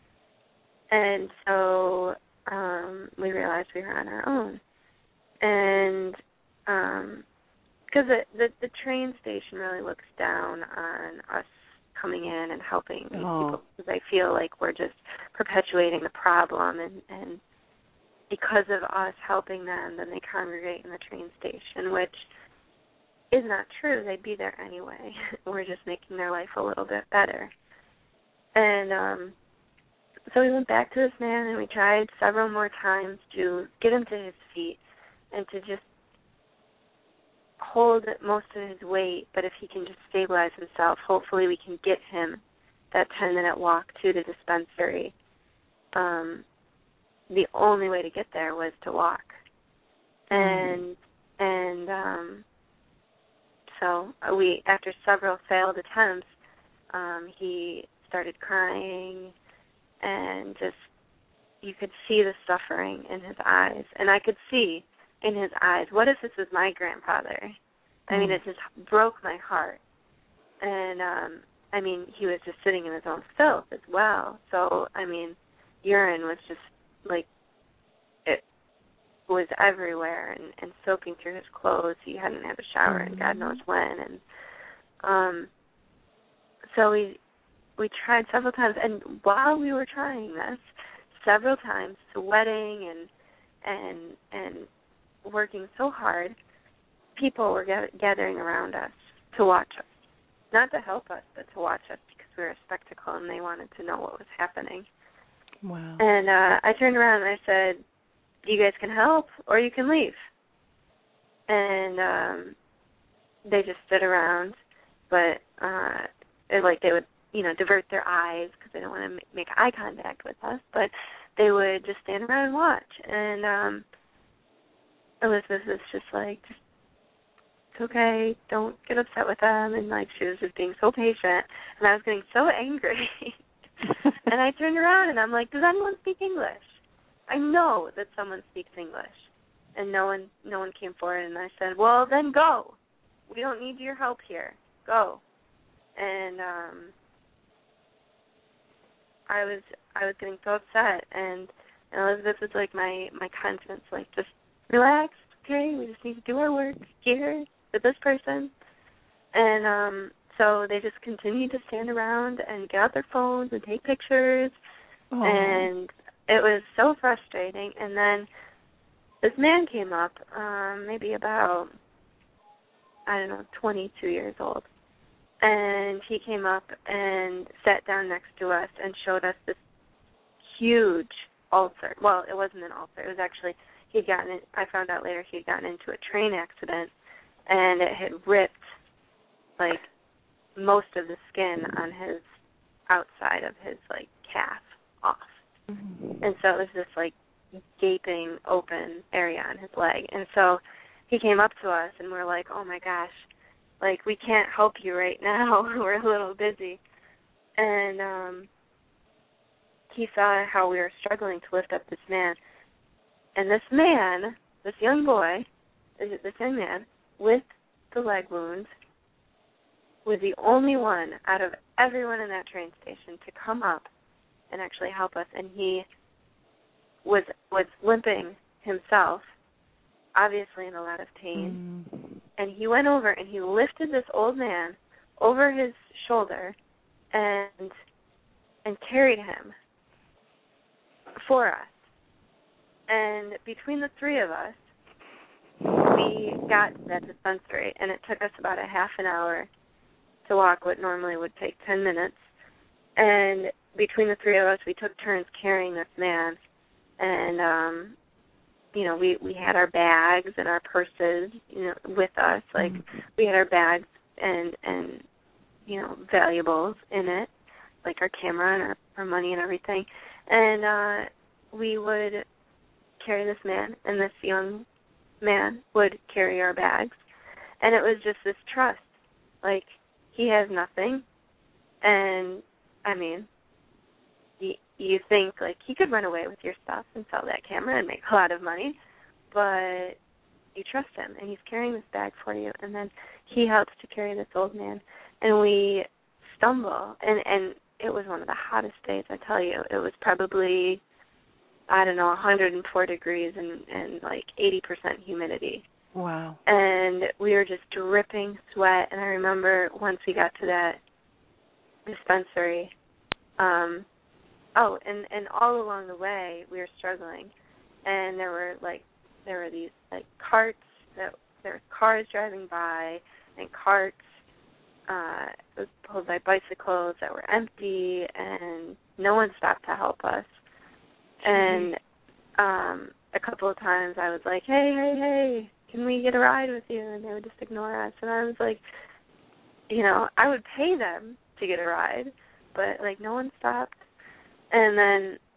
S1: And so um, we realized we were on our own. And because um, the, the, the train station really looks down on us coming in and helping these oh. people, because they feel like we're just perpetuating the problem, and, and because of us helping them, then they congregate in the train station, which is not true. They'd be there anyway. We're just making their life a little bit better. And um, so we went back to this man, and we tried several more times to get him to his feet and to just hold most of his weight, but if he can just stabilize himself, hopefully we can get him that ten-minute walk to the dispensary. Um, the only way to get there was to walk. And and um, so we, after several failed attempts, um, he started crying, and just you could see the suffering in his eyes, and I could see in his eyes, what if this was my grandfather? I mean, it just broke my heart. And, um, I mean, he was just sitting in his own filth as well. So, I mean, urine was just, like, it was everywhere and, and soaking through his clothes. He hadn't had a shower in God knows when. And um, so we we tried several times. And while we were trying this, several times, sweating and and and working so hard, people were get, gathering around us to watch us. Not to help us, but to watch us because we were a spectacle and they wanted to know what was happening.
S2: Wow.
S1: And uh, I turned around and I said, you guys can help or you can leave. And um, they just stood around, but uh, it, like they would, you know, divert their eyes because they don't want to make eye contact with us, but they would just stand around and watch. And um, Elizabeth was just like, just, it's okay, don't get upset with them. And, like, she was just being so patient. And I was getting so angry. And I turned around and I'm like, does anyone speak English? I know that someone speaks English. And no one no one came forward. And I said, well, then go. We don't need your help here. Go. And um, I was I was getting so upset. And, and Elizabeth was like my, my conscience, like, just relax, okay? We just need to do our work here with this person. And um, so they just continued to stand around and get out their phones and take pictures. Aww. And it was so frustrating. And then this man came up, um, maybe about, I don't know, twenty-two years old. And he came up and sat down next to us and showed us this huge ulcer. Well, it wasn't an ulcer. It was actually, he'd gotten, in, I found out later, he had gotten into a train accident, and it had ripped, like, most of the skin on his outside of his, like, calf off. Mm-hmm. And so it was this, like, gaping open area on his leg. And so he came up to us, and we're like, oh, my gosh, like, we can't help you right now. We're a little busy. And um, he saw how we were struggling to lift up this man. And this man, this young boy, this young man with the leg wounds was the only one out of everyone in that train station to come up and actually help us. And he was was limping himself, obviously in a lot of pain. Mm. And he went over and he lifted this old man over his shoulder and and carried him for us. And between the three of us, we got to that dispensary, and it took us about a half an hour to walk what normally would take ten minutes. And between the three of us, we took turns carrying this man. And, um, you know, we, we had our bags and our purses, you know, with us. Like, we had our bags and, and you know, valuables in it, like our camera and our, our money and everything. And uh, we would carry this man, and this young man would carry our bags. And it was just this trust. Like, he has nothing. And, I mean, you, you think, like, he could run away with your stuff and sell that camera and make a lot of money. But you trust him, and he's carrying this bag for you. And then he helps to carry this old man. And we stumble. And, and it was one of the hottest days, I tell you. It was probably, I don't know, one hundred four degrees and, and like eighty percent humidity.
S2: Wow.
S1: And we were just dripping sweat. And I remember once we got to that dispensary, um, oh, and, and all along the way we were struggling. And there were like, there were these like carts, that there were cars driving by, and carts uh, pulled by bicycles that were empty, and no one stopped to help us. And um, a couple of times I was like, hey, hey, hey, can we get a ride with you? And they would just ignore us. And I was like, you know, I would pay them to get a ride, but, like, no one stopped. And then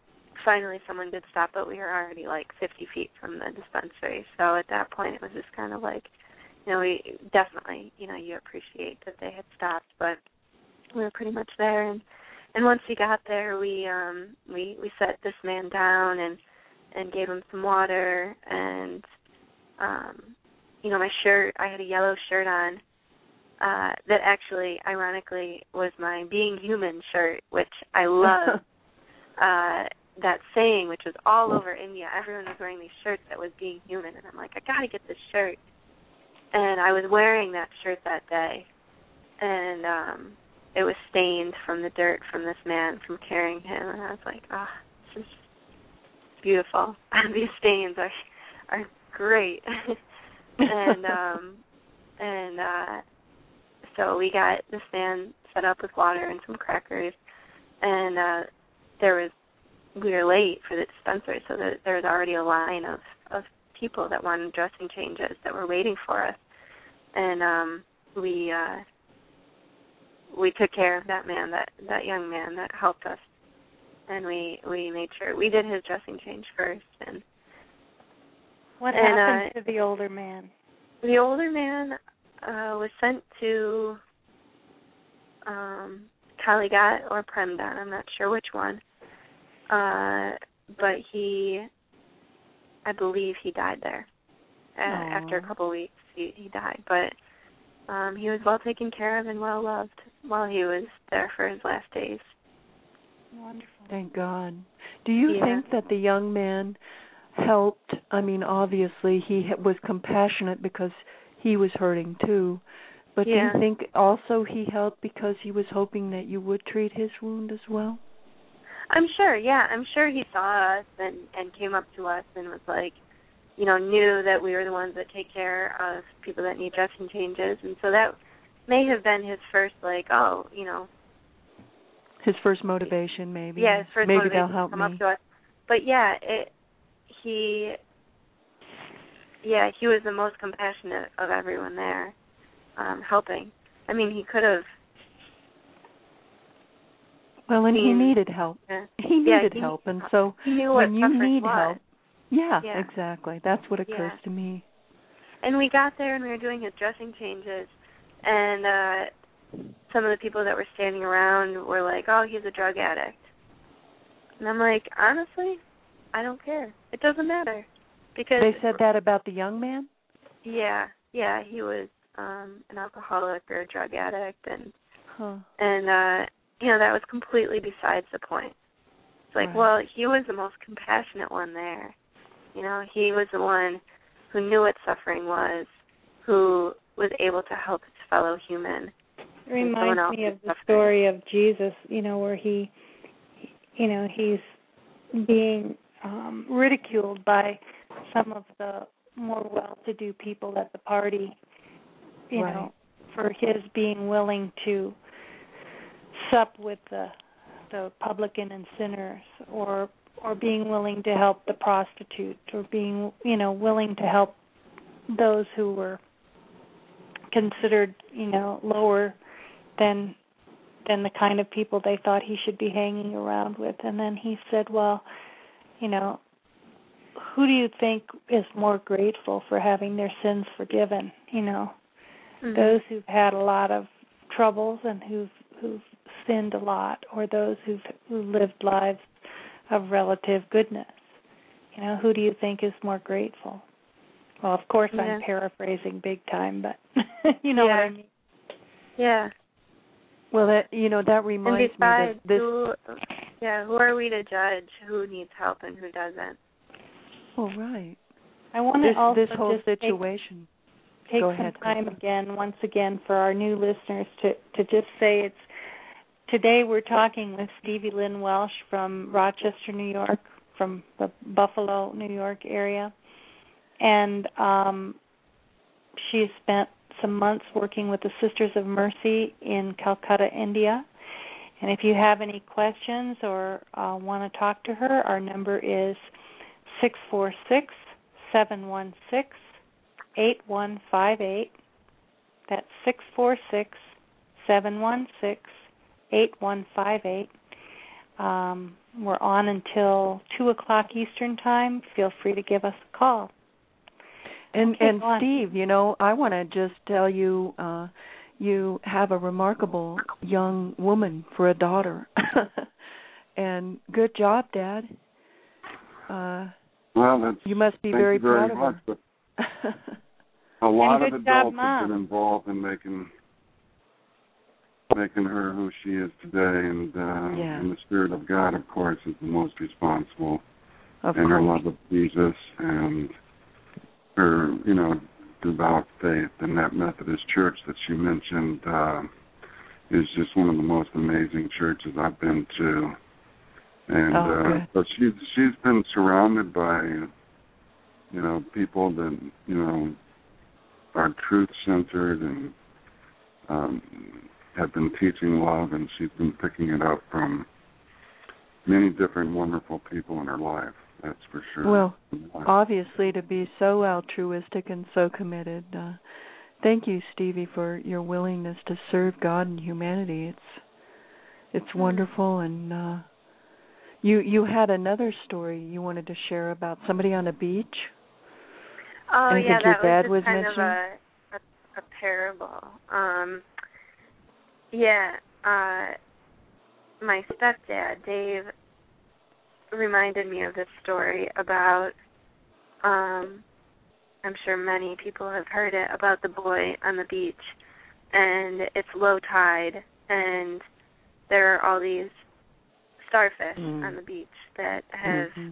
S1: finally someone did stop, but we were already like fifty feet from the dispensary. So at that point, it was just kind of like, you know, we definitely, you know, you appreciate that they had stopped, but we were pretty much there. And, and once we got there, we um we we set this man down and and gave him some water, and um you know, my shirt, I had a yellow shirt on uh that actually ironically was my Being Human shirt, which I love. uh that saying, which was all over India. Everyone was wearing these shirts that was Being Human, and I'm like, I gotta get this shirt. And I was wearing that shirt that day, and um it was stained from the dirt from this man from carrying him, and I was like, oh, this is beautiful. These stains are are great. and um and uh so we got this man set up with water and some crackers, and uh there was we were late for the dispensary, so that there was already a line of of people that wanted dressing changes that were waiting for us, and um we uh we took care of that man, that that young man that helped us, and we we made sure we did his dressing change first. And
S3: what
S1: and,
S3: happened
S1: uh,
S3: to the older man?
S1: The older man uh, was sent to um, Kaligat or Premdan. I'm not sure which one, uh, but he, I believe, he died there. Uh, after a couple of weeks, he, he died, but. Um, he was well taken care of and well loved while he was there for his last days.
S3: Wonderful.
S2: Thank God. Do you
S1: yeah.
S2: think that the young man helped? I mean, obviously he was compassionate because he was hurting too, but
S1: yeah.
S2: do you think also he helped because he was hoping that you would treat his wound as well?
S1: I'm sure, yeah. I'm sure he saw us and, and came up to us and was like, you know, knew that we were the ones that take care of people that need dressing changes. And so that may have been his first, like, oh, you know.
S2: His first motivation, maybe.
S1: Yeah, his first
S2: maybe
S1: motivation
S2: they'll help
S1: to come
S2: me.
S1: up to us. But, yeah, it, he, yeah, he was the most compassionate of everyone there, um, helping. I mean, he could have.
S2: Well, and
S1: seen,
S2: he needed help.
S1: Yeah.
S2: He needed
S1: yeah, he,
S2: help. And so
S1: he knew
S2: when
S1: what
S2: you
S1: suffering
S2: need
S1: was.
S2: help, Yeah,
S1: yeah,
S2: exactly. That's what occurs
S1: yeah.
S2: to me.
S1: And we got there and we were doing his dressing changes, and uh, some of the people that were standing around were like, oh, he's a drug addict. And I'm like, honestly, I don't care. It doesn't matter. Because
S2: they said that about the young man?
S1: Yeah, yeah, he was um, an alcoholic or a drug addict, and
S2: huh.
S1: and uh, you know, that was completely besides the point. It's like,
S2: right.
S1: well, he was the most compassionate one there. You know, he was the one who knew what suffering was, who was able to help his fellow human.
S3: It reminds me of the story of Jesus, you know, where he, you know, he's being um, ridiculed by some of the more well-to-do people at the party, you
S2: right.
S3: know, for his being willing to sup with the the publican and sinners, or or being willing to help the prostitute, or being, you know, willing to help those who were considered, you know, lower than than the kind of people they thought he should be hanging around with. And then he said, well, you know, who do you think is more grateful for having their sins forgiven? You know, mm-hmm. those who've had a lot of troubles and who've who've sinned a lot, or those who've who lived lives of relative goodness. You know, who do you think is more grateful? Well, of course, yeah. I'm paraphrasing big time, but you know
S1: yeah.
S3: what I mean.
S1: Yeah.
S2: Well, that you know that reminds
S1: and besides,
S2: me that this.
S1: Who, yeah, who are we to judge who needs help and who doesn't?
S2: Oh, right.
S3: I want
S2: this,
S3: to also
S2: this whole
S3: just
S2: situation.
S3: Take, take
S2: Go
S3: some
S2: ahead,
S3: time
S2: Krista.
S3: again, once again, for our new listeners to to just say it's. Today we're talking with Stevie Lynn Welsh from Rochester, New York, from the Buffalo, New York area. And um, she spent some months working with the Sisters of Mercy in Calcutta, India. And if you have any questions or uh, want to talk to her, our number is six four six, seven one six, eight one five eight. That's six four six, seven one six, eight one five eight. Um, we're on until two o'clock Eastern Time. Feel free to give us a call.
S2: And,
S3: okay,
S2: and Steve, you know, I want to just tell you, uh, you have a remarkable young woman for a daughter. And good job, Dad. Uh,
S5: well, that's,
S2: you must be
S5: thank
S2: very
S5: you very
S2: proud
S5: much,
S2: of her.
S5: But a lot of
S3: job,
S5: adults
S3: Mom.
S5: have been involved in making making her who she is today, and uh,
S2: yeah.
S5: and the Spirit of God, of course, is the most responsible.
S2: Of
S5: and
S2: course.
S5: her love of Jesus and her, you know, devout faith in that Methodist church that she mentioned uh, is just one of the most amazing churches I've been to. And
S2: oh,
S5: uh,
S2: good.
S5: so she's she's been surrounded by, you know, people that, you know, are truth-centered and um, have been teaching love, and she's been picking it up from many different wonderful people in her life, that's for sure.
S2: Well, obviously, to be so altruistic and so committed. Uh, thank you, Stevie, for your willingness to serve God and humanity. It's it's wonderful. And uh, you you had another story you wanted to share about somebody on a beach.
S1: Oh,
S2: I
S1: yeah,
S2: think your
S1: that
S2: dad
S1: was
S2: was
S1: just kind
S2: mentioning.
S1: of a, a, a parable. Um, yeah, uh, my stepdad, Dave, reminded me of this story about, um, I'm sure many people have heard it, about the boy on the beach. And it's low tide, and there are all these starfish
S2: mm.
S1: on the beach that have
S2: mm-hmm.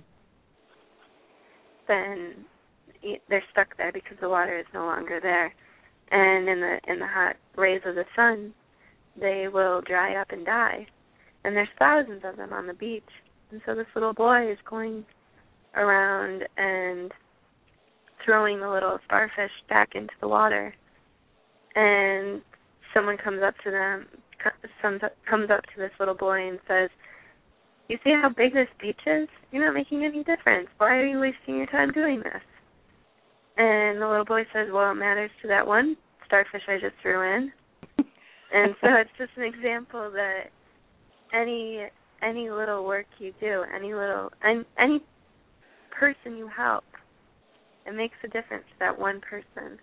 S1: been, they're stuck there because the water is no longer there. And in the in the hot rays of the sun, they will dry up and die. And there's thousands of them on the beach. And so this little boy is going around and throwing the little starfish back into the water. And someone comes up to them, comes up to this little boy and says, "You see how big this beach is? You're not making any difference. Why are you wasting your time doing this?" And the little boy says, "Well, it matters to that one starfish I just threw in." And so it's just an example that any any little work you do, any little any, any person you help, it makes a difference to that one person.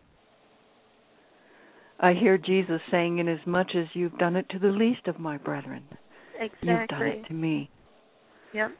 S2: I hear Jesus saying, "Inasmuch as you've done it to the least of my brethren,
S1: exactly.
S2: you've done it to me."
S1: Yep.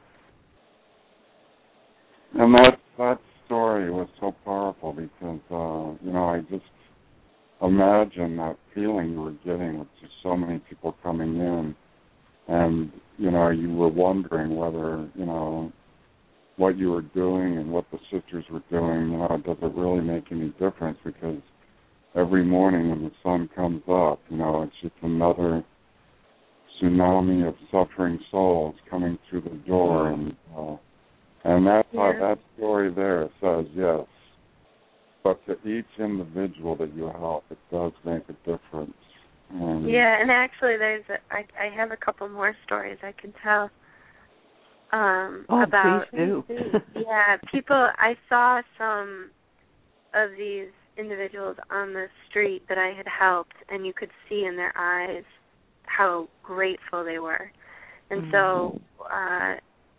S5: And that that story was so powerful because uh, you know, I just imagine that feeling you were getting with just so many people coming in, and you know, you were wondering whether, you know, what you were doing and what the sisters were doing, you know, does it really make any difference? Because every morning when the sun comes up, you know, it's just another tsunami of suffering souls coming through the door, and uh, and that's
S1: yeah.
S5: how that story there says, yes, but to each individual that you help, it does make a difference. And
S1: yeah, and actually, there's a, I, I have a couple more stories I can tell um,
S2: oh,
S1: about.
S2: Please do.
S1: Yeah, people. I saw some of these individuals on the street that I had helped, and you could see in their eyes how grateful they were. And mm-hmm. so, uh,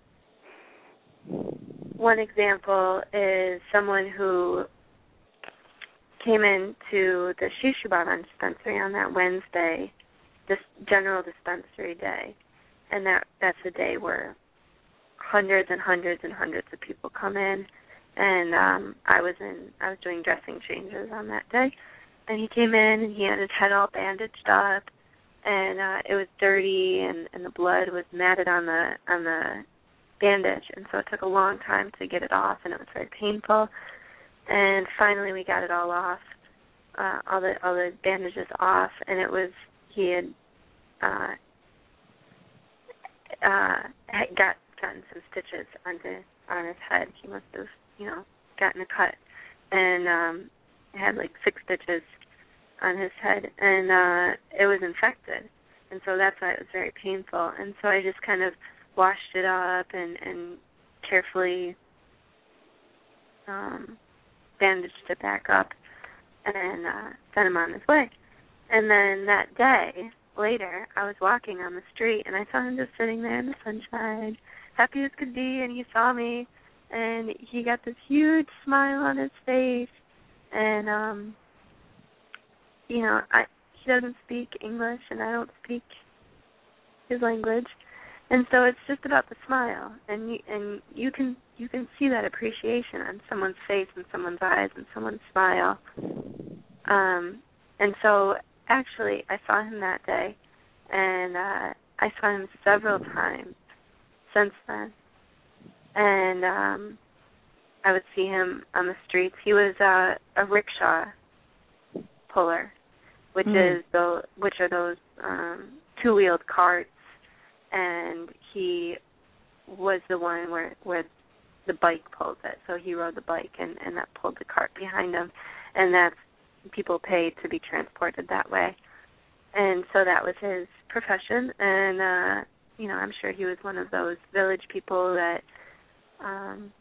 S1: one example is someone who came into the Shishubaran dispensary on that Wednesday, this general dispensary day, and that that's a day where hundreds and hundreds and hundreds of people come in, and um, I was in I was doing dressing changes on that day, and he came in and he had his head all bandaged up, and uh, it was dirty, and, and the blood was matted on the on the bandage, and so it took a long time to get it off, and it was very painful. And finally, we got it all off, uh, all the all the bandages off, and it was he had uh, uh, had got gotten some stitches onto on his head. He must have, you know, gotten a cut, and um, had like six stitches on his head, and uh, it was infected, and so that's why it was very painful. And so I just kind of washed it up and and carefully. Um, bandaged it back up and uh, sent him on his way. And then that day, later, I was walking on the street, and I saw him just sitting there in the sunshine, happy as could be, and he saw me, and he got this huge smile on his face, and, um, you know, I he doesn't speak English, and I don't speak his language, and so it's just about the smile, and you, and you can you can see that appreciation on someone's face and someone's eyes and someone's smile. Um, and so actually, I saw him that day, and uh, I saw him several times since then, and um, I would see him on the streets. He was uh, a rickshaw puller, which mm. is the which are those um, two-wheeled carts, and he was the one where where the bike pulled it. So he rode the bike, and, and that pulled the cart behind him, and that's people paid to be transported that way. And so that was his profession, and uh, you know, I'm sure he was one of those village people that um,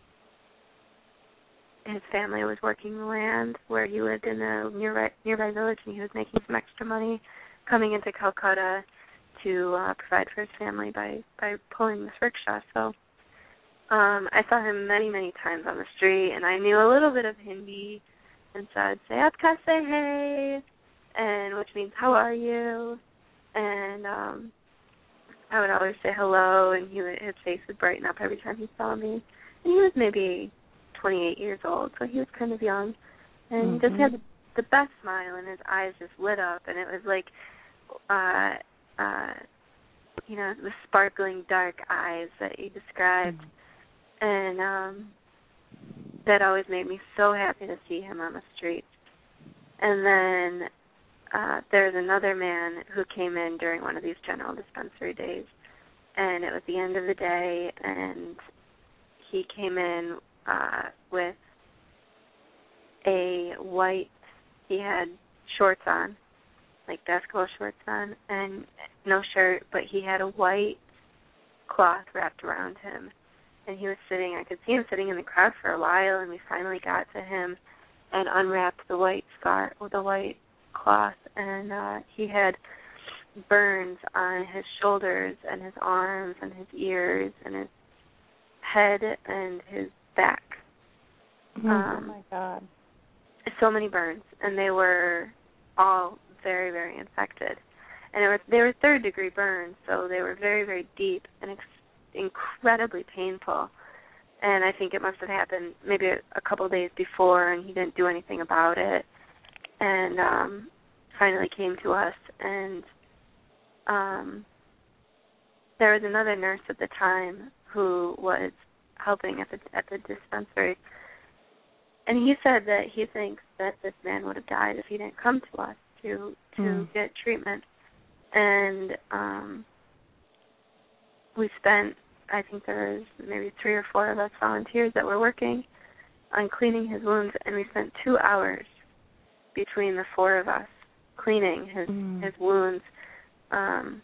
S1: his family was working the land where he lived in a nearby, nearby village, and he was making some extra money coming into Calcutta to uh, provide for his family by, by pulling this rickshaw. So um, I saw him many, many times on the street, and I knew a little bit of Hindi, and so I'd say, Aapka se hai, and which means, how are you? And um, I would always say hello, and he would, his face would brighten up every time he saw me. And he was maybe twenty-eight years old, so he was kind of young, and mm-hmm. he just had the best smile, and his eyes just lit up, and it was like, uh, uh, you know, the sparkling dark eyes that he described, mm-hmm. and um, that always made me so happy to see him on the street. And then uh, there's another man who came in during one of these general dispensary days, and it was the end of the day, and he came in uh, with a white, he had shorts on, like basketball shorts on, and no shirt, but he had a white cloth wrapped around him. And he was sitting, I could see him sitting in the crowd for a while, and we finally got to him and unwrapped the white scarf, the white cloth, and uh, he had burns on his shoulders and his arms and his ears and his head and his back.
S3: Mm-hmm. Um, oh, my God.
S1: So many burns, and they were all very, very infected. And it was, they were third-degree burns, so they were very, very deep and ex- incredibly painful. And I think it must have happened maybe a, a couple of days before, and he didn't do anything about it. And um, finally came to us, and um, there was another nurse at the time who was helping at the at the dispensary, and he said that he thinks that this man would have died if he didn't come to us to to mm. get treatment. And um, we spent, I think there was maybe three or four of us volunteers that were working on cleaning his wounds, and we spent two hours between the four of us cleaning his mm. his wounds. Um,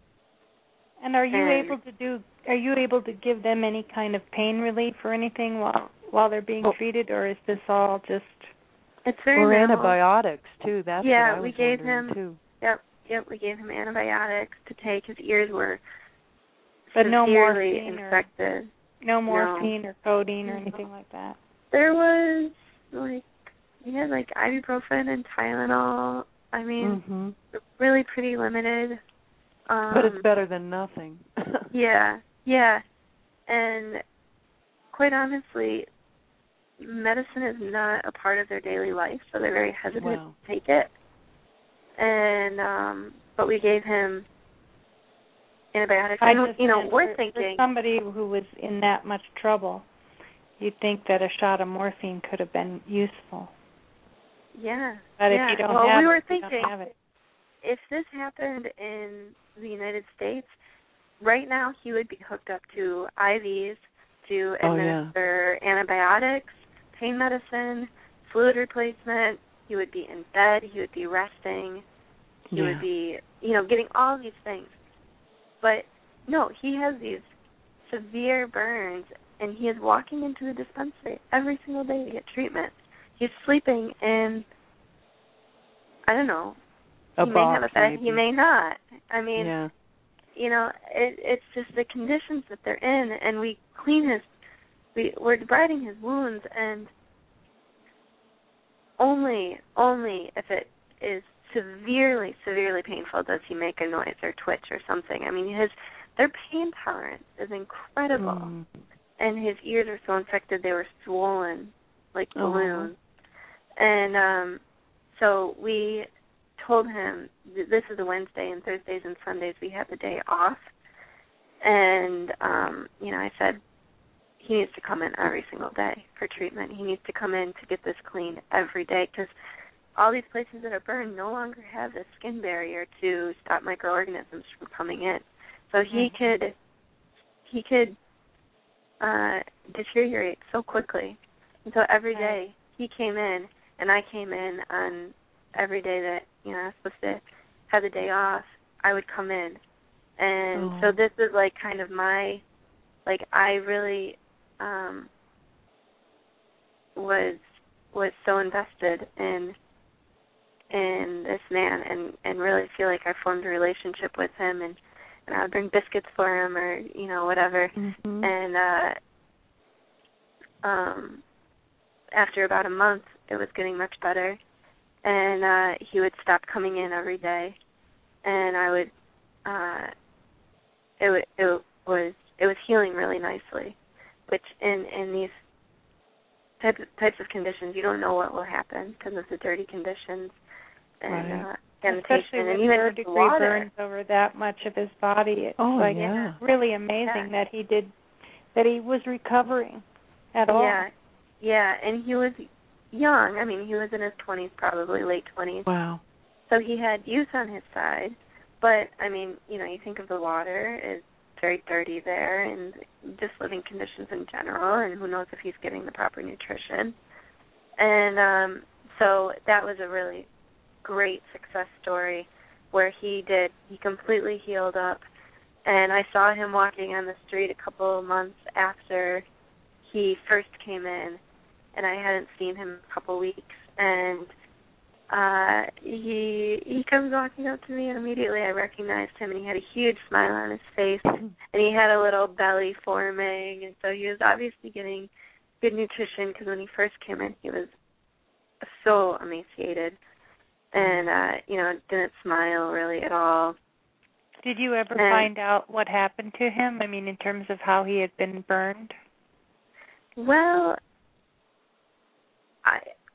S3: and are you
S1: and
S3: able to do? Are you able to give them any kind of pain relief or anything while while they're being oh. treated, or is this all just?
S1: It's very
S2: or
S1: minimal.
S2: Antibiotics too. That's
S1: yeah,
S2: what I was
S1: we gave him.
S2: Too.
S1: Yep, yep. We gave him antibiotics to take. His ears were
S3: but no
S1: severely
S3: morphine
S1: infected.
S3: Or, no morphine
S1: no.
S3: or codeine or anything like that.
S1: There was like he had like ibuprofen and Tylenol. I mean,
S2: mm-hmm.
S1: really pretty limited. Um,
S2: but it's better than nothing.
S1: yeah, yeah. And quite honestly, medicine is not a part of their daily life, so they're very hesitant
S2: wow.
S1: to take it. And um, but we gave him antibiotics.
S3: I
S1: and,
S3: just
S1: you know,
S3: meant
S1: we're
S3: for,
S1: thinking
S3: for somebody who was in that much trouble, you'd think that a shot of morphine could have been useful.
S1: Yeah.
S3: But
S1: yeah.
S3: if you don't
S1: well,
S3: have
S1: we were
S3: it, you
S1: thinking,
S3: don't have it.
S1: If this happened in the United States, right now he would be hooked up to I Vs to administer
S2: oh, yeah.
S1: antibiotics, pain medicine, fluid replacement. He would be in bed. He would be resting. He
S2: yeah.
S1: would be, you know, getting all these things. But, no, he has these severe burns, and he is walking into the dispensary every single day to get treatment. He's sleeping in, I don't know,
S2: A
S1: he
S2: box,
S1: may have a bed,
S2: maybe.
S1: he may not. I mean,
S2: yeah.
S1: you know, it, it's just the conditions that they're in, and we clean his, we, we're debriding his wounds, and only, only if it is severely, severely painful does he make a noise or twitch or something. I mean, his, their pain tolerance is incredible, mm. and his ears are so infected they were swollen like balloons. Oh. And um, so we told him, this is a Wednesday, and Thursdays and Sundays we have the day off. And, um, you know, I said, he needs to come in every single day for treatment. He needs to come in to get this cleaned every day, because all these places that are burned no longer have the skin barrier to stop microorganisms from coming in. So he mm-hmm. could, he could uh, deteriorate so quickly. And so every day he came in, and I came in on every day that, you know, I was supposed to have the day off, I would come in. And oh. so this is like kind of my, like I really um, was was so invested in in this man, and, and really feel like I formed a relationship with him, and, and I would bring biscuits for him, or, you know, whatever. Mm-hmm. And uh, um, after about a month, it was getting much better. And uh, he would stop coming in every day, and I would. Uh, it, w- it was it was healing really nicely, which in in these types types of conditions, you don't know what will happen because of the dirty conditions and
S3: right.
S1: uh, sanitation,
S3: especially when
S1: and even
S3: third degree
S1: water.
S3: burns over that much of his body. It's
S2: oh
S3: like
S2: yeah,
S3: it's really amazing
S1: yeah.
S3: that he did that he was recovering at all.
S1: Yeah, yeah, and he was young. I mean, he was in his twenties, probably late twenties.
S2: Wow.
S1: So he had youth on his side, but, I mean, you know, you think of the water, it's very dirty there, and just living conditions in general, and who knows if he's getting the proper nutrition. And um, so that was a really great success story where he did, he completely healed up, and I saw him walking on the street a couple of months after he first came in, and I hadn't seen him in a couple weeks, and uh, he he comes walking up to me, and immediately I recognized him, and he had a huge smile on his face, and he had a little belly forming, and so he was obviously getting good nutrition, because when he first came in, he was so emaciated, and, uh, you know, didn't smile really at all.
S3: Did you ever
S1: and,
S3: find out what happened to him, I mean, in terms of how he had been burned?
S1: Well, I,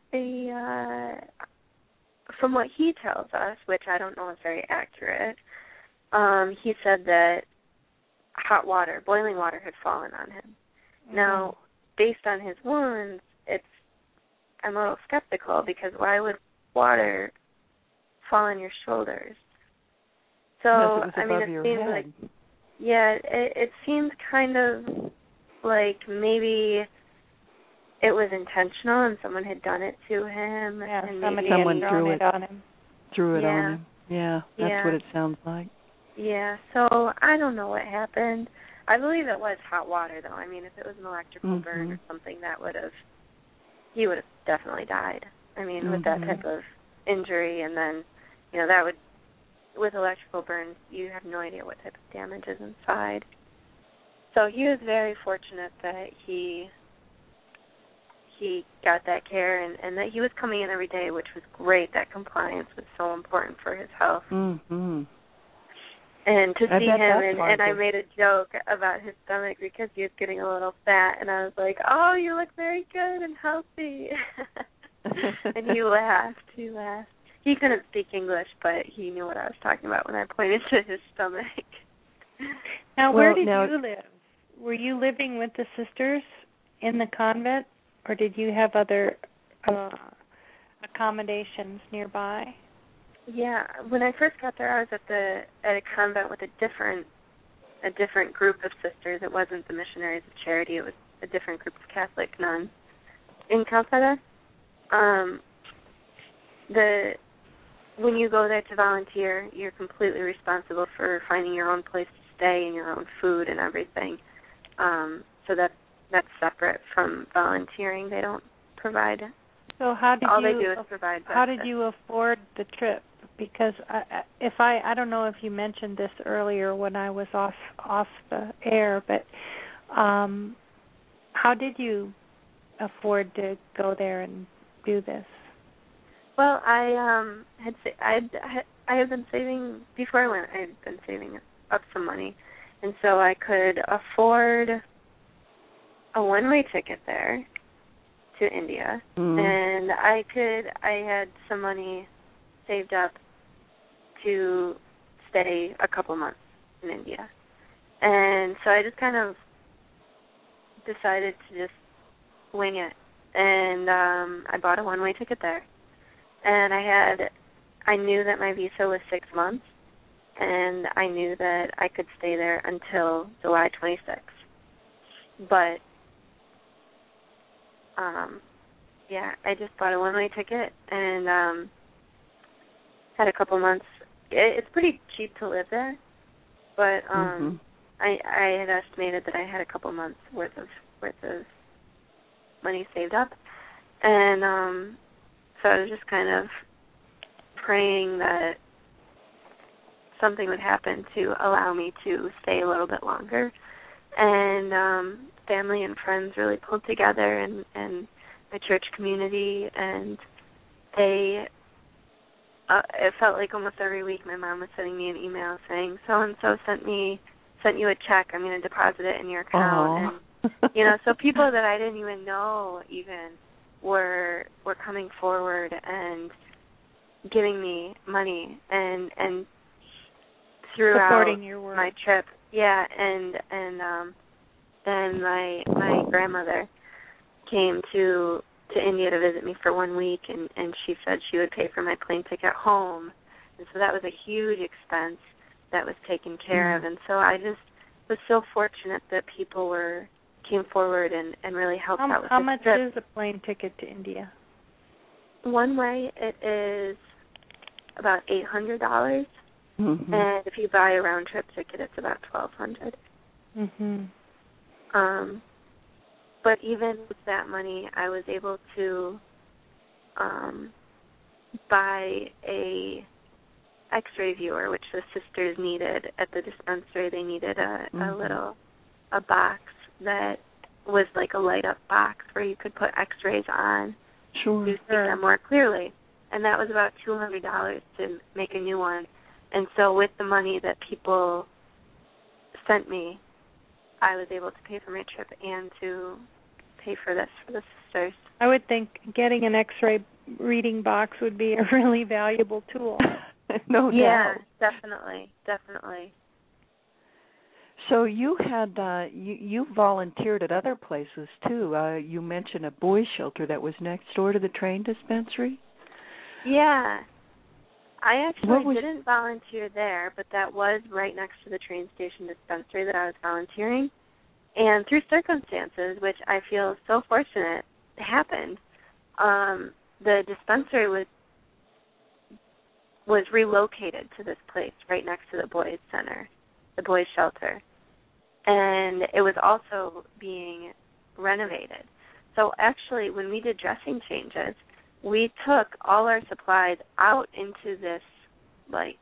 S1: I uh, from what he tells us, which I don't know is very accurate, um, he said that hot water, boiling water, had fallen on him. Mm-hmm. Now, based on his wounds, it's I'm a little skeptical, because why would water fall on your shoulders? So, I mean, it seems like, yeah, it, it seems kind of like maybe it was intentional and someone had done it to him.
S3: Yeah,
S1: and
S3: somebody
S1: maybe
S2: someone
S3: had
S2: threw
S3: it
S2: it
S3: on him.
S2: Threw it
S1: yeah.
S2: on him. Yeah, that's
S1: yeah.
S2: what it sounds like.
S1: Yeah, so I don't know what happened. I believe it was hot water, though. I mean, if it was an electrical
S2: mm-hmm.
S1: burn or something, that would have, he would have definitely died. I mean,
S2: mm-hmm.
S1: with that type of injury, and then, you know, that would, with electrical burns, you have no idea what type of damage is inside. So he was very fortunate that he he got that care, and, and that he was coming in every day, which was great. That compliance was so important for his health.
S2: Mm-hmm.
S1: And to
S2: I
S1: see
S2: bet
S1: him,
S2: that's
S1: and,
S2: hard
S1: and I
S2: to-
S1: made a joke about his stomach because he was getting a little fat, and I was like, oh, you look very good and healthy. And he laughed. He laughed. He couldn't speak English, but he knew what I was talking about when I pointed to his stomach.
S3: Now,
S2: well,
S3: where did
S2: now,
S3: you live? Were you living with the sisters in the convent, or did you have other uh, accommodations nearby?
S1: Yeah, when I first got there, I was at the at a convent with a different a different group of sisters. It wasn't the Missionaries of Charity. It was a different group of Catholic nuns in Calcutta. Um, the when you go there to volunteer, you're completely responsible for finding your own place to stay and your own food and everything. Um, so that that's separate from volunteering. They don't provide.
S3: So how did
S1: all
S3: you?
S1: they do is provide.
S3: How did
S1: breakfast.
S3: you afford the trip? because I, if I I don't know if you mentioned this earlier when I was off off the air, but um, how did you afford to go there and do this?
S1: Well, I um had sa- I'd, I had been saving before I went. I had been saving up some money, and so I could afford a one-way ticket there to India,
S2: mm.
S1: and I could. I had some money saved up to stay a couple months in India, and so I just kind of decided to just wing it, and um, I bought a one-way ticket there. And I had, I knew that my visa was six months, and I knew that I could stay there until July twenty-sixth. But, um, yeah, I just bought a one-way ticket and um, had a couple months. It, it's pretty cheap to live there, but um, mm-hmm. I, I had estimated that I had a couple months worth of worth of money saved up, and um. So I was just kind of praying that something would happen to allow me to stay a little bit longer. And um, family and friends really pulled together, and, and my church community, and they, uh, it felt like almost every week my mom was sending me an email saying, so-and-so sent me, sent you a check, I'm going to deposit it in your account.
S2: Aww.
S1: And, you know, so people that I didn't even know even were were coming forward and giving me money and and throughout
S3: supporting your work.
S1: My trip. Yeah, and and um then my my grandmother came to to India to visit me for one week, and, and she said she would pay for my plane ticket home. And so that was a huge expense that was taken care mm. of. And so I just was so fortunate that people were came forward and, and really helped
S3: how,
S1: out with
S3: How
S1: this
S3: much
S1: trip.
S3: is a plane ticket to India?
S1: One way it is about eight hundred dollars,
S2: mm-hmm.
S1: and if you buy a round trip ticket, it's about twelve hundred.
S3: Mhm.
S1: Um, but even with that money, I was able to um, buy a X-ray viewer, which the sisters needed at the dispensary. They needed a, mm-hmm. a little a box that was like a light-up box where you could put X-rays on
S2: sure.
S1: to see them more clearly. And that was about two hundred dollars to make a new one. And so with the money that people sent me, I was able to pay for my trip and to pay for this for the sisters.
S3: I would think getting an X-ray reading box would be a really valuable tool.
S2: No
S1: yeah,
S2: doubt.
S1: Yeah, definitely, definitely.
S2: So you had uh, you you volunteered at other places too. Uh, you mentioned a boys' shelter that was next door to the train dispensary.
S1: Yeah, I actually
S2: was...
S1: didn't volunteer there, but that was right next to the train station dispensary that I was volunteering. And through circumstances, which I feel so fortunate happened, um, the dispensary was was relocated to this place right next to the boys' center, the boys' shelter. And it was also being renovated. So actually, when we did dressing changes, we took all our supplies out into this, like,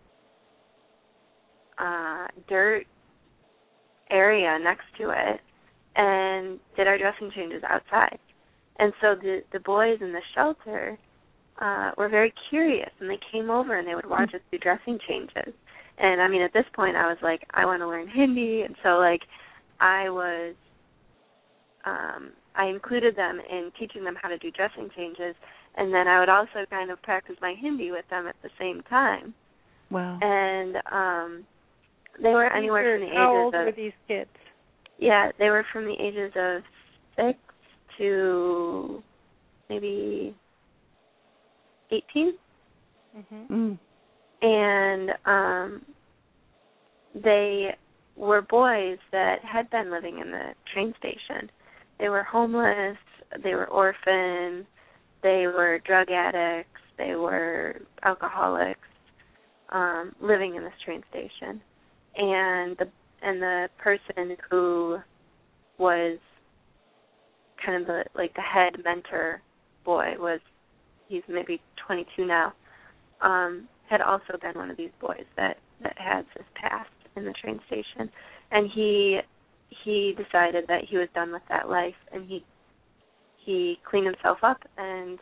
S1: uh, dirt area next to it and did our dressing changes outside. And so the, the boys in the shelter uh, were very curious, and they came over and they would watch us do dressing changes. And, I mean, at this point, I was like, I want to learn Hindi. And so, like, I was, um, I included them in teaching them how to do dressing changes. And then I would also kind of practice my Hindi with them at the same time.
S2: Wow.
S1: And um, they were anywhere from the ages
S3: How old
S1: of...
S3: were these kids?
S1: Yeah, they were from the ages of six to maybe eighteen.
S3: Mm-hmm.
S2: Mm.
S1: And um, they were boys that had been living in the train station. They were homeless, they were orphans, they were drug addicts, they were alcoholics, um, living in this train station. And the and the person who was kind of the like the head mentor boy was, he's maybe twenty-two now. Um, had also been one of these boys that, that had this past in the train station. And he he decided that he was done with that life, and he he cleaned himself up and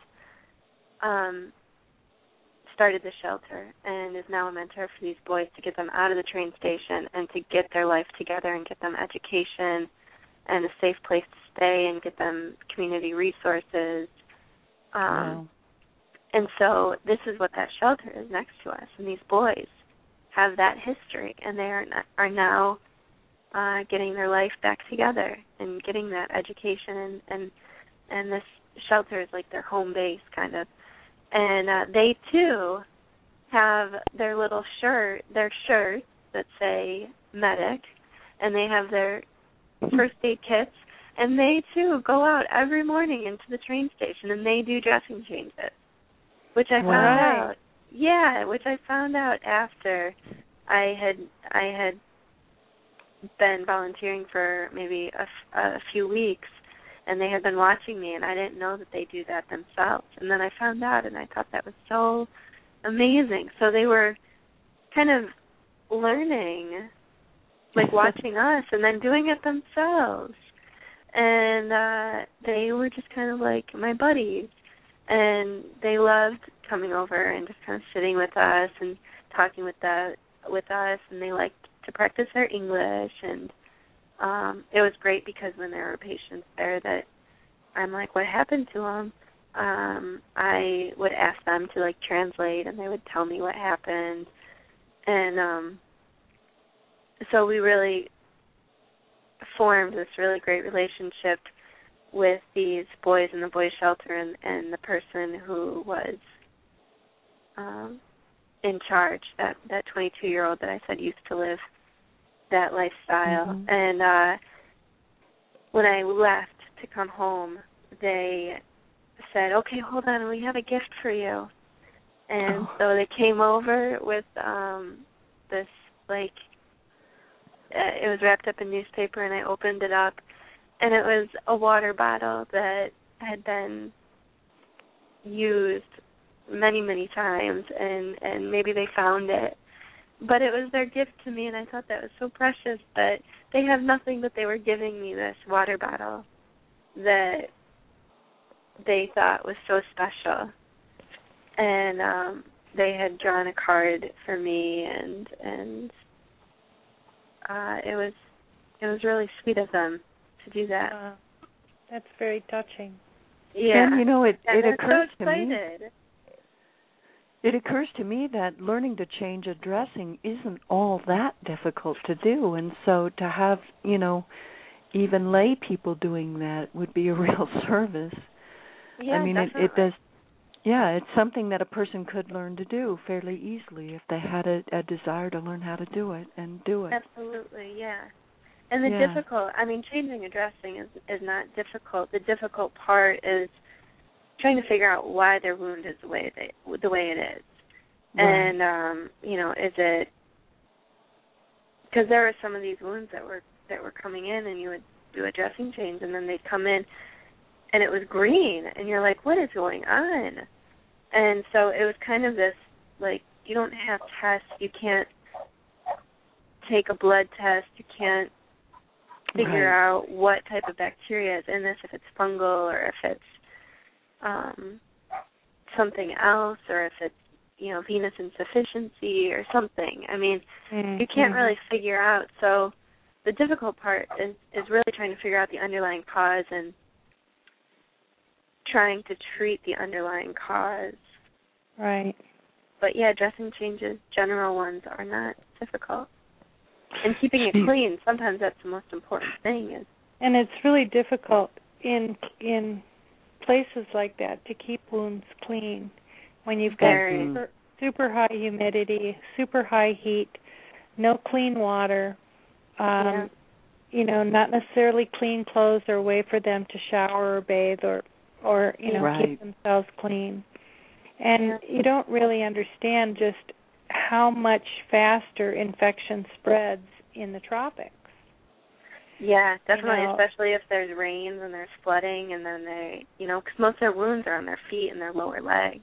S1: um, started the shelter, and is now a mentor for these boys to get them out of the train station and to get their life together and get them education and a safe place to stay and get them community resources. Um,
S2: wow.
S1: And so this is what that shelter is next to us, and these boys have that history, and they are not, are now uh, getting their life back together and getting that education, and, and and this shelter is like their home base, kind of. And uh, they too have their little shirt, their shirts that say medic, and they have their first aid kits, and they too go out every morning into the train station, and they do dressing changes, which I
S2: wow.
S1: found out. Yeah, which I found out after I had I had been volunteering for maybe a, a few weeks, and they had been watching me, and I didn't know that they do that themselves. And then I found out, and I thought that was so amazing. So they were kind of learning, like watching us, and then doing it themselves. And uh, they were just kind of like my buddies, and they loved coming over and just kind of sitting with us and talking with the with us, and they liked to practice their English. And um, it was great because when there were patients there that I'm like, what happened to them? Um, I would ask them to like translate, and they would tell me what happened. And um, so we really formed this really great relationship with these boys in the boys' shelter, and, and the person who was um, in charge, that, that twenty-two-year-old that I said used to live that lifestyle.
S2: Mm-hmm.
S1: And uh, when I left to come home, they said, okay, hold on, we have a gift for you. And
S2: oh.
S1: so they came over with um, this, like, uh, it was wrapped up in newspaper, and I opened it up, and it was a water bottle that had been used many, many times, and, and maybe they found it. But it was their gift to me, and I thought that was so precious that they have nothing, but they were giving me this water bottle that they thought was so special. And um, they had drawn a card for me, and and uh, it was it was really sweet of them to do that.
S3: Uh, that's very touching.
S1: Yeah,
S2: and you know, it
S1: and
S2: it occurs
S1: so
S2: to me. It occurs to me that learning to change a dressing isn't all that difficult to do, and so to have, you know, even lay people doing that would be a real service.
S1: Yeah,
S2: I mean, it,
S1: definitely.
S2: it does. Yeah, it's something that a person could learn to do fairly easily if they had a, a desire to learn how to do it and do it.
S1: Absolutely, yeah. And the
S2: yeah.
S1: difficult, I mean, changing a dressing is is not difficult. The difficult part is trying to figure out why their wound is the way they, the way it is. Right. And, um, you know, is it, because there were some of these wounds that were that were coming in, and you would do a dressing change, and then they'd come in, and it was green, and you're like, what is going on? And so it was kind of this, like, you don't have tests, you can't take a blood test, you can't figure
S2: right.
S1: out what type of bacteria is in this, if it's fungal or if it's um, something else, or if it's, you know, venous insufficiency or something. I mean, mm-hmm. you can't really figure out. So the difficult part is, is really trying to figure out the underlying cause and trying to treat the underlying cause.
S3: Right.
S1: But, yeah, dressing changes, general ones, are not difficult. And keeping it clean, sometimes that's the most important thing. Is
S3: And it's really difficult in in places like that to keep wounds clean when you've got super, super high humidity, super high heat, no clean water, um, yeah. you know, not necessarily clean clothes or a way for them to shower or bathe or, or you know,
S2: right.
S3: keep themselves clean. And you don't really understand just how much faster infection spreads in the tropics.
S1: Yeah, definitely, you know, especially if there's rain and there's flooding, and then they, you know, because most of their wounds are on their feet and their lower leg.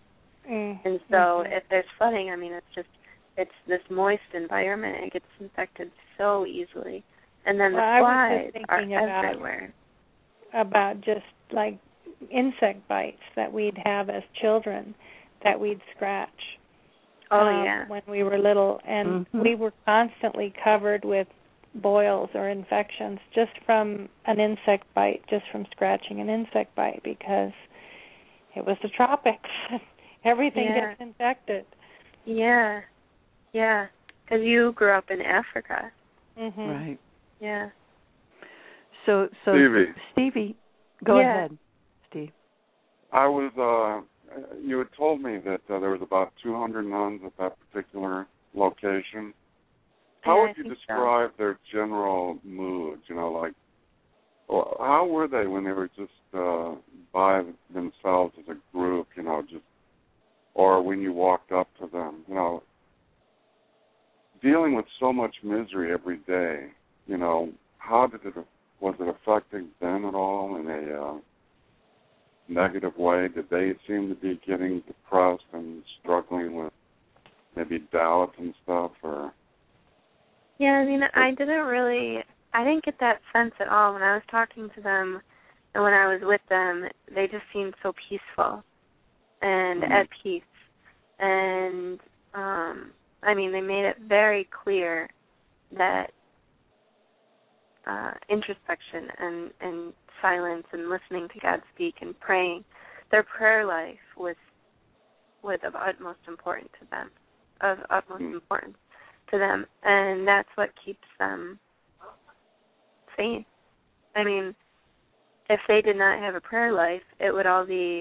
S3: Mm.
S1: And so
S3: mm-hmm.
S1: if there's flooding, I mean, it's just, it's this moist environment. It gets infected so easily. And then
S3: well,
S1: the
S3: flies
S1: are
S3: about,
S1: everywhere.
S3: About just like insect bites that we'd have as children that we'd scratch.
S1: Oh,
S3: um,
S1: yeah.
S3: When we were little. And
S2: mm-hmm.
S3: we were constantly covered with boils or infections just from an insect bite, just from scratching an insect bite, because it was the tropics. Everything
S1: yeah.
S3: gets infected.
S1: Yeah, yeah, because you grew up in Africa.
S3: Mm-hmm.
S2: Right.
S1: Yeah.
S2: So, so
S5: Stevie.
S2: Stevie, go
S1: yeah.
S2: ahead, Steve.
S5: I was, uh, you had told me that uh, there was about two hundred nuns at that particular location. How
S1: yeah,
S5: would you
S1: I
S5: describe
S1: so.
S5: their general moods, you know, like, or how were they when they were just uh, by themselves as a group, you know, just, or when you walked up to them, you know, dealing with so much misery every day, you know, how did it, was it affecting them at all in a uh, negative way? Did they seem to be getting depressed and struggling with maybe doubt and stuff, or?
S1: Yeah, I mean, I didn't really, I didn't get that sense at all. When I was talking to them and when I was with them, they just seemed so peaceful and
S5: mm-hmm.
S1: at peace. And, um, I mean, they made it very clear that uh, introspection and, and silence and listening to God speak and praying, their prayer life was was of utmost importance to them, of utmost mm-hmm. importance to them, and that's what keeps them sane. I mean, if they did not have a prayer life, it would all be,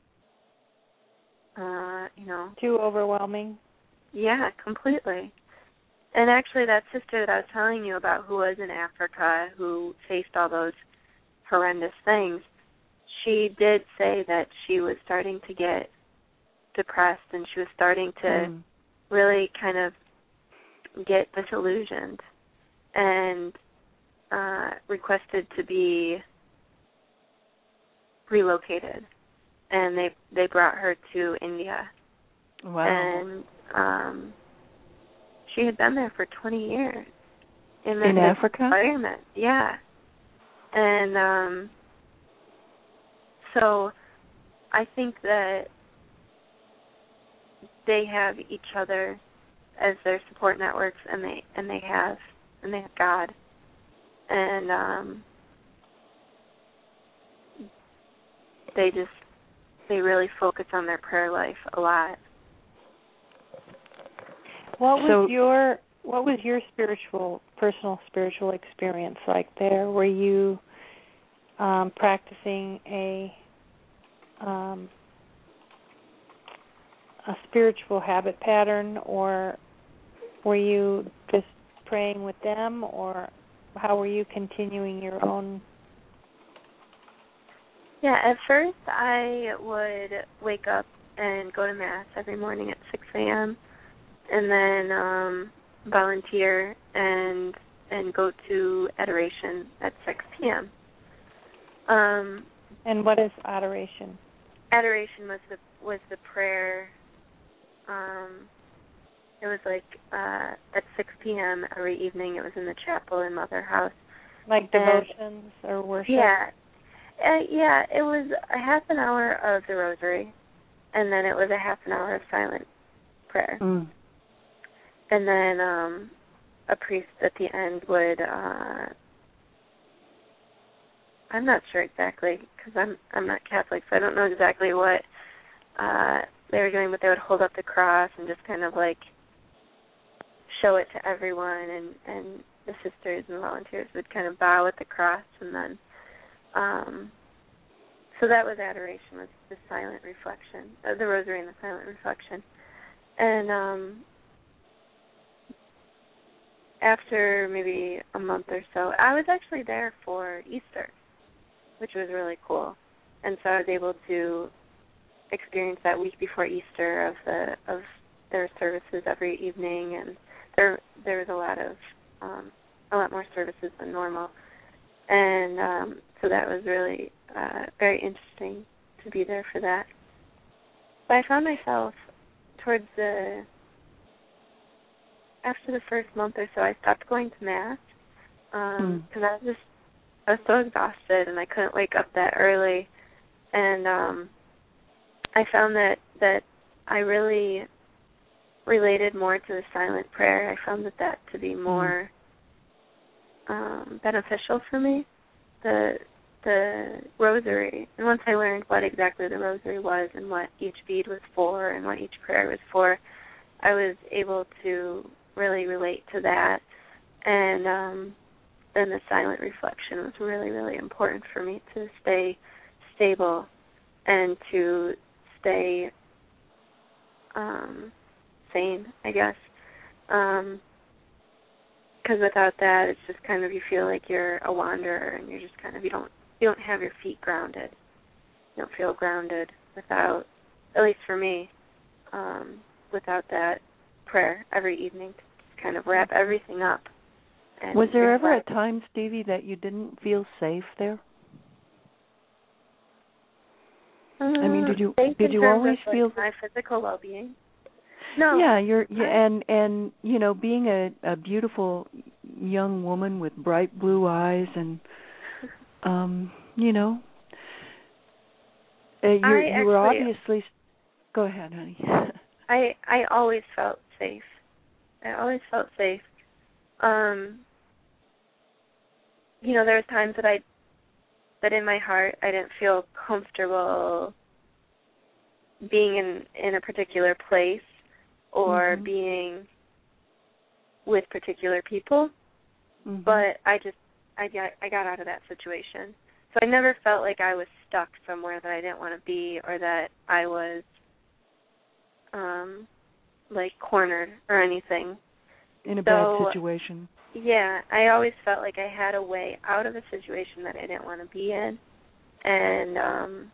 S1: uh, you know,
S3: too overwhelming.
S1: Yeah, completely. And actually, that sister that I was telling you about, who was in Africa, who faced all those horrendous things, she did say that she was starting to get depressed, and she was starting to mm. really kind of get disillusioned, and uh, requested to be relocated. And they they brought her to India.
S2: Wow.
S1: And um, she had been there for twenty years in, the,
S2: in
S1: this
S2: Africa.
S1: environment, yeah. And um, so I think that they have each other as their support networks, and they and they have and they have God, and um, they just they really focus on their prayer life a lot.
S3: What was
S2: so,
S3: your what was your spiritual, personal spiritual experience like there? Were you um, practicing a um, a spiritual habit pattern, or were you just praying with them, or how were you continuing your own?
S1: Yeah, at first I would wake up and go to Mass every morning at six a.m. and then um, volunteer and and go to adoration at six p.m. Um,
S3: and what is adoration?
S1: Adoration was the was the prayer. Um, it was like uh, at six p.m. every evening. It was in the chapel in Mother House.
S3: Like devotions and, or worship?
S1: Yeah. Uh, yeah, it was a half an hour of the rosary, and then it was a half an hour of silent prayer.
S2: Mm.
S1: And then um, a priest at the end would, uh, I'm not sure exactly, because I'm I'm not Catholic, so I don't know exactly what uh, they were doing, but they would hold up the cross and just kind of like show it to everyone, and, and the sisters and volunteers would kind of bow at the cross, and then Um, so that was adoration, was the silent reflection, uh, the rosary and the silent reflection. And um, after maybe a month or so, I was actually there for Easter, which was really cool. And so I was able to experience that week before Easter of the of their services every evening, and there there was a lot of um, a lot more services than normal. And um, so that was really uh, very interesting to be there for that. But I found myself towards the after the first month or so, I stopped going to mass um because mm. I was just I was so exhausted and I couldn't wake up that early, and um I found that that I really related more to the silent prayer. I found that that to be more um, beneficial for me, the the rosary. And once I learned what exactly the rosary was and what each bead was for and what each prayer was for, I was able to really relate to that. And um, then the silent reflection was really, really important for me to stay stable and to stay um, sane, I guess. Um, because without that, it's just kind of, you feel like you're a wanderer and you're just kind of, you don't you don't have your feet grounded. You don't feel grounded without, at least for me, um, without that prayer every evening to just kind of wrap everything up. And
S2: was there ever a time, Stevie, that you didn't feel safe there?
S1: Um,
S2: I mean, did you
S1: safe
S2: did
S1: in
S2: you
S1: terms
S2: always
S1: of,
S2: feel
S1: like, my physical well-being? No.
S2: Yeah, you're yeah, and and you know, being a, a beautiful young woman with bright blue eyes and um, you know, uh, you're,
S1: I
S2: you were
S1: actually,
S2: obviously. Go ahead, honey.
S1: I I always felt safe. I always felt safe. Um, you know, there was times that I that in my heart I didn't feel comfortable being in in a particular place or mm-hmm. being with particular people, mm-hmm. but I just I got I got out of that situation. So I never felt like I was stuck somewhere that I didn't want to be, or that I was um like cornered or anything.
S2: In a
S1: so,
S2: bad situation.
S1: Yeah, I always felt like I had a way out of a situation that I didn't want to be in, and um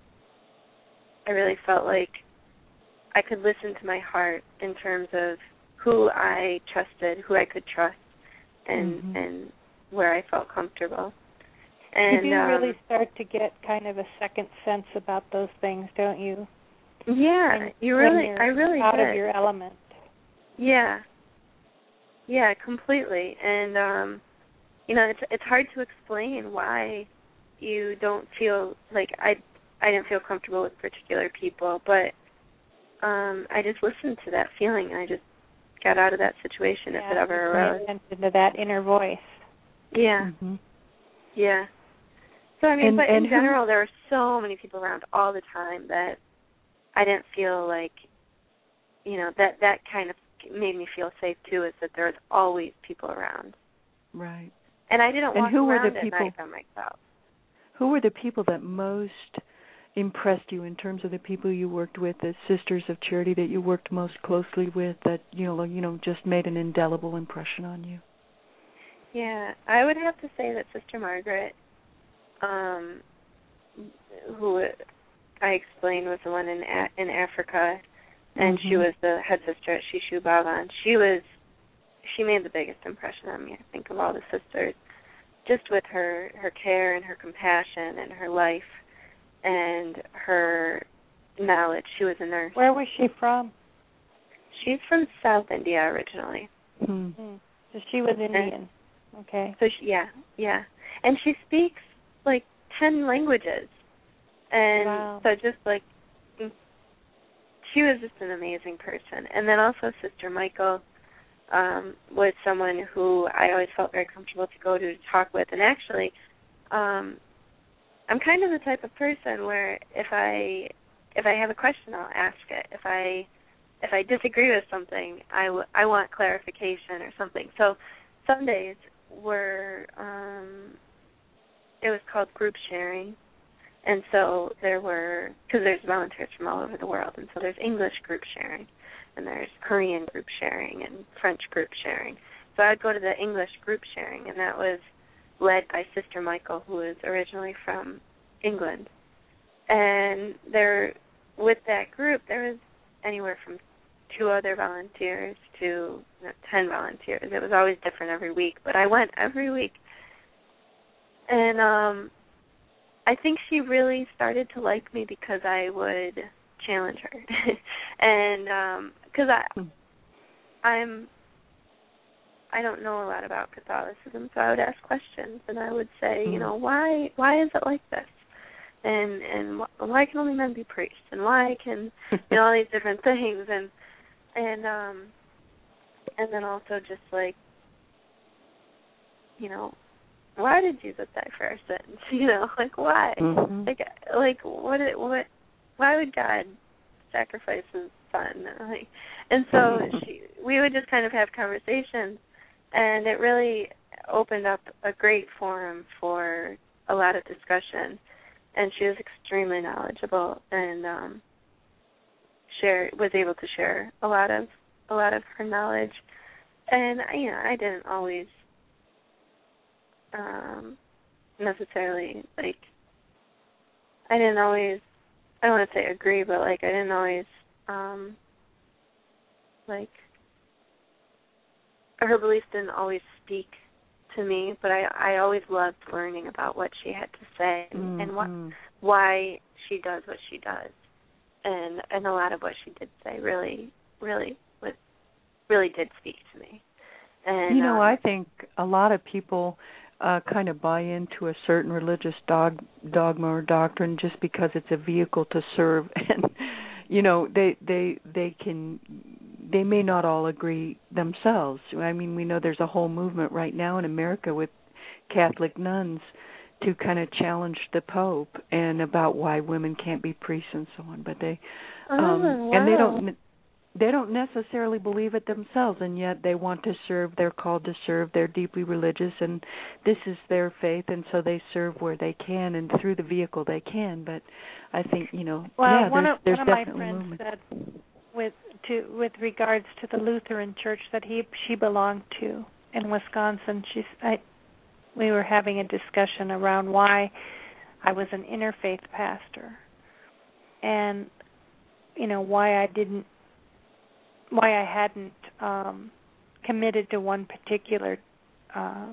S1: I really felt like I could listen to my heart in terms of who I trusted, who I could trust, and mm-hmm. and where I felt comfortable. And
S3: you do
S1: um,
S3: really start to get kind of a second sense about those things, don't you?
S1: Yeah,
S3: when,
S1: you really,
S3: when
S1: I really
S3: out
S1: did.
S3: of your element.
S1: Yeah, yeah, completely. And um, you know, it's it's hard to explain why you don't feel like I I didn't feel comfortable with particular people, but um, I just listened to that feeling and I just got out of that situation
S3: yeah,
S1: if it ever arose.
S3: Attention to that inner voice.
S1: Yeah,
S2: mm-hmm.
S1: yeah. So I mean,
S2: and,
S1: but
S2: and
S1: in general, who, there were so many people around all the time that I didn't feel like, you know, that that kind of made me feel safe too. Is that there was always people around.
S2: Right.
S1: And I didn't
S2: and
S1: walk
S2: who
S1: around
S2: were the
S1: at
S2: people,
S1: night by myself.
S2: Who were the people that most impressed you in terms of the people you worked with, the Sisters of Charity that you worked most closely with, that you know, you know, just made an indelible impression on you?
S1: Yeah, I would have to say that Sister Margaret, um, who I explained was the one in in Africa, and mm-hmm. she was the head sister at Shishu Bhavan. She was, she made the biggest impression on me, I think, of all the sisters, just with her her care and her compassion and her life and her knowledge. She was a nurse.
S3: Where was she from?
S1: She's from South India originally.
S2: Mm-hmm.
S3: So she was Indian. And, okay.
S1: So she, yeah, yeah, and she speaks like ten languages, and
S3: wow.
S1: so just like she was just an amazing person. And then also Sister Michael um, was someone who I always felt very comfortable to go to to talk with. And actually, um, I'm kind of the type of person where if I if I have a question, I'll ask it. If I if I disagree with something, I, w- I want clarification or something. So some days were um, it was called group sharing. And so there were, because there's volunteers from all over the world, and so there's English group sharing, and there's Korean group sharing, and French group sharing. So I'd go to the English group sharing, and that was led by Sister Michael, who was originally from England. And there, with that group, there was anywhere from two other volunteers to you know, ten volunteers. It was always different every week, but I went every week. And um I think she really started to like me because I would challenge her, and because um, I, I'm, I don't know a lot about Catholicism, so I would ask questions, and I would say, you know, why, why is it like this, and and wh- why can only men be priests, and why can, you know, all these different things, and and um, and then also just like, you know, why did Jesus die for our sins? You know, like why? Mm-hmm. Like, like what? It, what? Why would God sacrifice His Son? Like, and so she, we would just kind of have conversations, and it really opened up a great forum for a lot of discussion. And she was extremely knowledgeable, and um, share was able to share a lot of a lot of her knowledge. And you know, I didn't always. Um, necessarily, like, I didn't always, I don't want to say agree, but, like, I didn't always, um, like, her beliefs didn't always speak to me, but I, I always loved learning about what she had to say and, mm-hmm. and what, why she does what she does. And, and a lot of what she did say really, really, was, really did speak to me. And,
S2: you know,
S1: um,
S2: I think a lot of people Uh, kind of buy into a certain religious dog, dogma or doctrine just because it's a vehicle to serve, and you know they they they can they may not all agree themselves. I mean, we know there's a whole movement right now in America with Catholic nuns to kind of challenge the Pope and about why women can't be priests and so on. But they um,
S1: oh, wow.
S2: and they don't. They don't necessarily believe it themselves, and yet they want to serve. They're called to serve. They're deeply religious, and this is their faith, and so they serve where they can and through the vehicle they can. But I think, you know,
S3: well,
S2: yeah,
S3: one
S2: there's,
S3: of,
S2: there's
S3: one of my
S2: definitely
S3: friends
S2: movement.
S3: said, with to with regards to the Lutheran church that he she belonged to in Wisconsin, she's I we were having a discussion around why I was an interfaith pastor, and you know why I didn't. why I hadn't um, committed to one particular uh,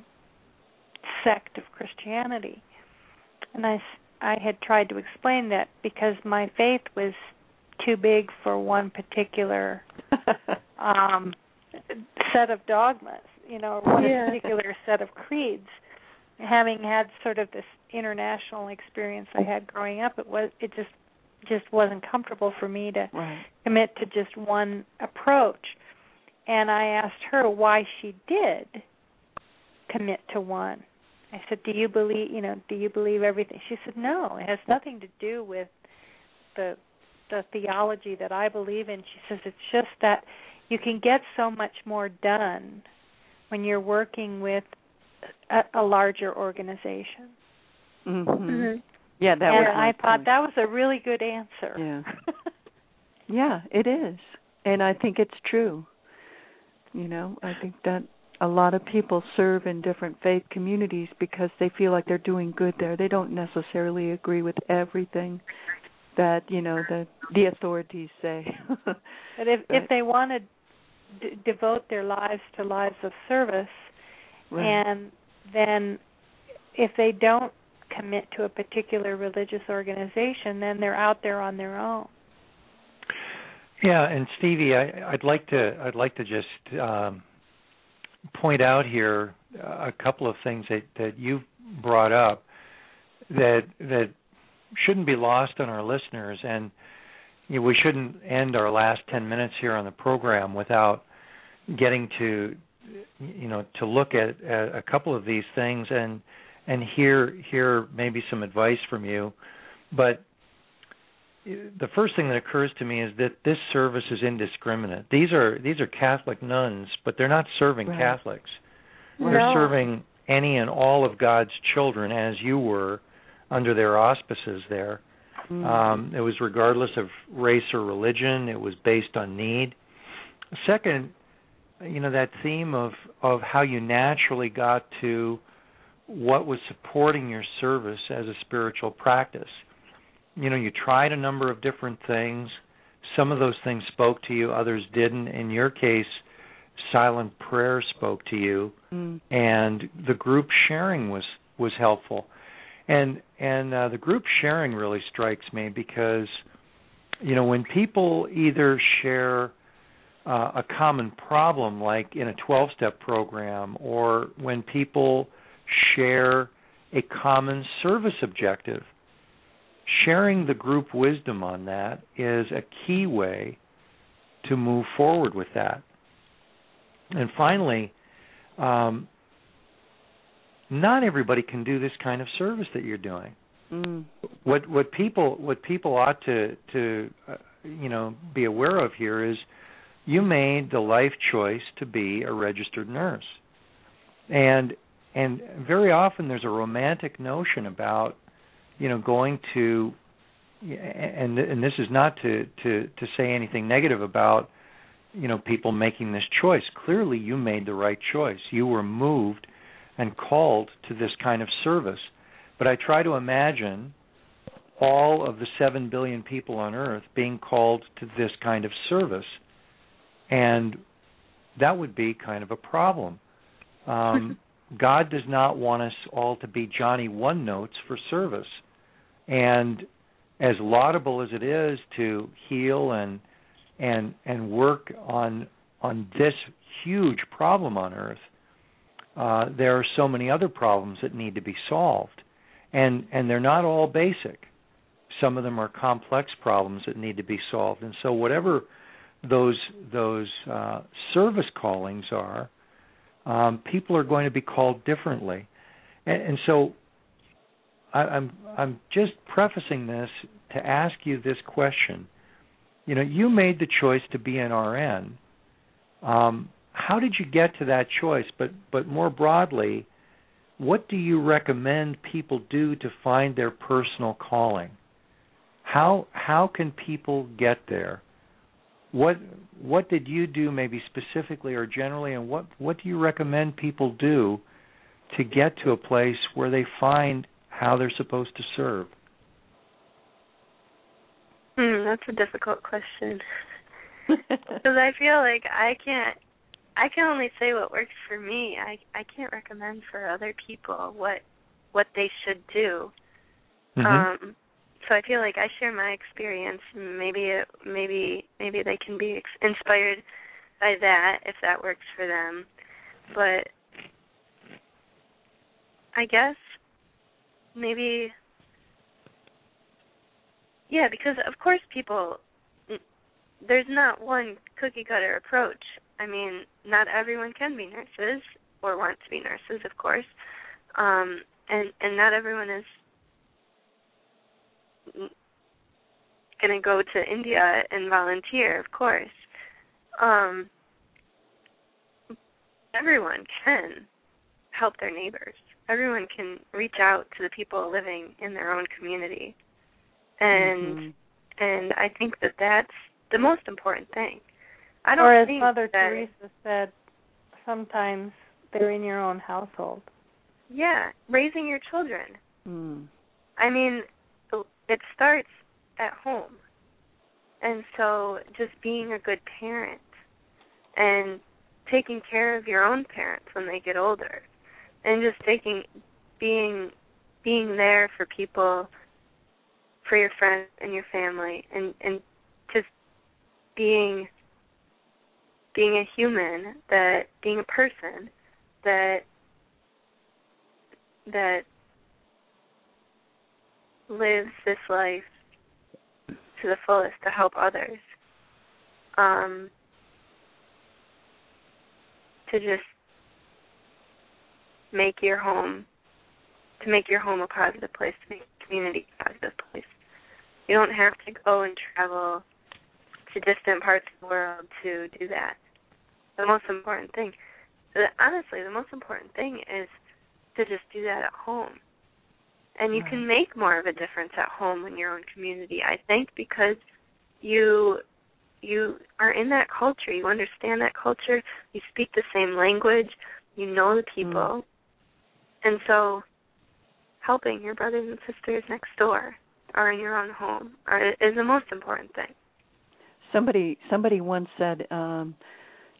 S3: sect of Christianity. And I, I had tried to explain that because my faith was too big for one particular um, set of dogmas, you know, or one
S1: yeah.
S3: particular set of creeds. Having had sort of this international experience I had growing up, it was it just just wasn't comfortable for me to
S2: right.
S3: commit to just one approach. And I asked her why she did commit to one. I said, do you believe, you know, do you believe everything? She said, no, it has nothing to do with the the theology that I believe in. She says, it's just that you can get so much more done when you're working with a, a larger organization.
S2: Mm-hmm.
S1: Mm-hmm.
S2: Yeah, that
S3: and
S2: was my
S3: I thought
S2: point.
S3: that was a really good answer.
S2: Yeah. Yeah, it is. And I think it's true. You know, I think that a lot of people serve in different faith communities because they feel like they're doing good there. They don't necessarily agree with everything that, you know, the the authorities say.
S3: But if
S2: but,
S3: if they want to d- devote their lives to lives of service,
S2: right.
S3: and then if they don't commit to a particular religious organization, then they're out there on their own.
S4: Yeah, and Stevie, I, I'd like to I'd like to just um, point out here a couple of things that, that you've brought up that that shouldn't be lost on our listeners, and you know, we shouldn't end our last ten minutes here on the program without getting to you know to look at, at a couple of these things and. and hear hear maybe some advice from you. But the first thing that occurs to me is that this service is indiscriminate. These are these are Catholic nuns, but they're not serving
S2: right.
S4: Catholics.
S1: No.
S4: They're serving any and all of God's children, as you were, under their auspices there. Mm-hmm. Um, it was regardless of race or religion. It was based on need. Second, you know, that theme of, of how you naturally got to what was supporting your service as a spiritual practice. You know, you tried a number of different things. Some of those things spoke to you, others didn't. In your case, silent prayer spoke to you, mm. and the group sharing was, was helpful. And and uh, the group sharing really strikes me because you know, when people either share uh, a common problem, like in a twelve-step program, or when people share a common service objective, sharing the group wisdom on that is a key way to move forward with that. And finally, um, not everybody can do this kind of service that you're doing. Mm. What what people what people ought to to uh, you know be aware of here is you made the life choice to be a registered nurse, and and very often there's a romantic notion about you know going to and and this is not to to to say anything negative about you know people making this choice. Clearly, you made the right choice. You were moved and called to this kind of service. But I try to imagine all of the seven billion people on Earth being called to this kind of service, and that would be kind of a problem. Um, God does not want us all to be Johnny One Notes for service, and as laudable as it is to heal and and and work on on this huge problem on Earth, uh, there are so many other problems that need to be solved. And and they're not all basic. Some of them are complex problems that need to be solved. And so whatever those those uh, service callings are, um, people are going to be called differently. And, and so I, I'm I'm just prefacing this to ask you this question. You know, you made the choice to be an R N. Um, how did you get to that choice? But but more broadly, what do you recommend people do to find their personal calling? How how can people get there? What what did you do maybe specifically or generally, and what, what do you recommend people do to get to a place where they find how they're supposed to serve?
S1: Hmm, that's a difficult question. Because I feel like I can't I can only say what works for me. I I can't recommend for other people what what they should do. Mm-hmm. Um, so I feel like I share my experience. Maybe it, maybe maybe they can be ex- inspired by that if that works for them. But I guess maybe yeah, because of course people. There's not one cookie cutter approach. I mean, not everyone can be nurses or want to be nurses, of course, um, and and not everyone is going to go to India and volunteer, of course. Um, everyone can help their neighbors. Everyone can reach out to the people living in their own community, and mm-hmm. and I think that that's the most important thing. I don't
S3: or as
S1: think
S3: Mother
S1: that,
S3: Teresa said, sometimes they're in your own household.
S1: Yeah, raising your children. Mm. I mean, it starts at home. And so just being a good parent and taking care of your own parents when they get older and just taking, being, being there for people, for your friends and your family, and, and just being being a human, that being a person that that lives this life to the fullest to help others. Um, to just make your home to make your home a positive place, to make your community a positive place. You don't have to go and travel to distant parts of the world to do that. The most important thing, honestly, the most important thing is to just do that at home. And you right. can make more of a difference at home in your own community, I think, because you you are in that culture. You understand that culture. You speak the same language. You know the people. Mm. And so helping your brothers and sisters next door or in your own home are, is the most important thing.
S2: Somebody somebody once said, um,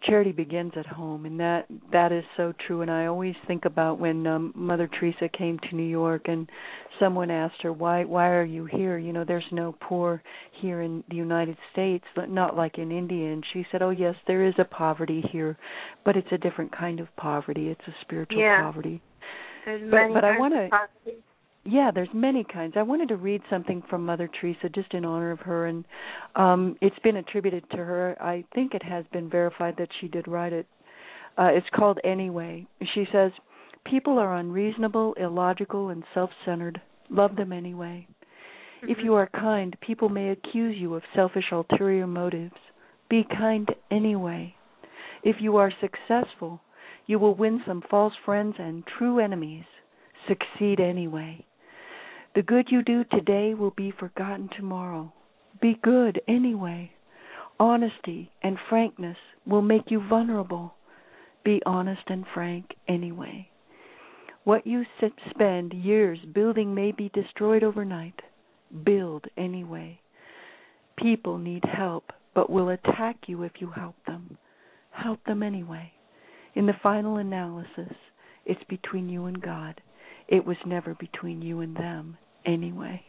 S2: charity begins at home, and that that is so true. And I always think about when um, Mother Teresa came to New York, and someone asked her, "Why why are you here? You know, there's no poor here in the United States, not like in India." And she said, "Oh yes, there is a poverty here, but it's a different kind of poverty. It's a spiritual
S1: yeah.
S2: poverty."
S1: There's
S2: but
S1: many
S2: but I
S1: kinds
S2: want
S1: of
S2: to.
S1: poverty.
S2: Yeah, there's many kinds. I wanted to read something from Mother Teresa just in honor of her, and um, it's been attributed to her. I think it has been verified that she did write it. Uh, it's called Anyway. She says, "People are unreasonable, illogical, and self-centered. Love them anyway. Mm-hmm. If you are kind, people may accuse you of selfish ulterior motives. Be kind anyway. If you are successful, you will win some false friends and true enemies. Succeed anyway. The good you do today will be forgotten tomorrow. Be good anyway. Honesty and frankness will make you vulnerable. Be honest and frank anyway. What you spend years building may be destroyed overnight. Build anyway. People need help, but will attack you if you help them. Help them anyway. In the final analysis, it's between you and God. It was never between you and them anyway."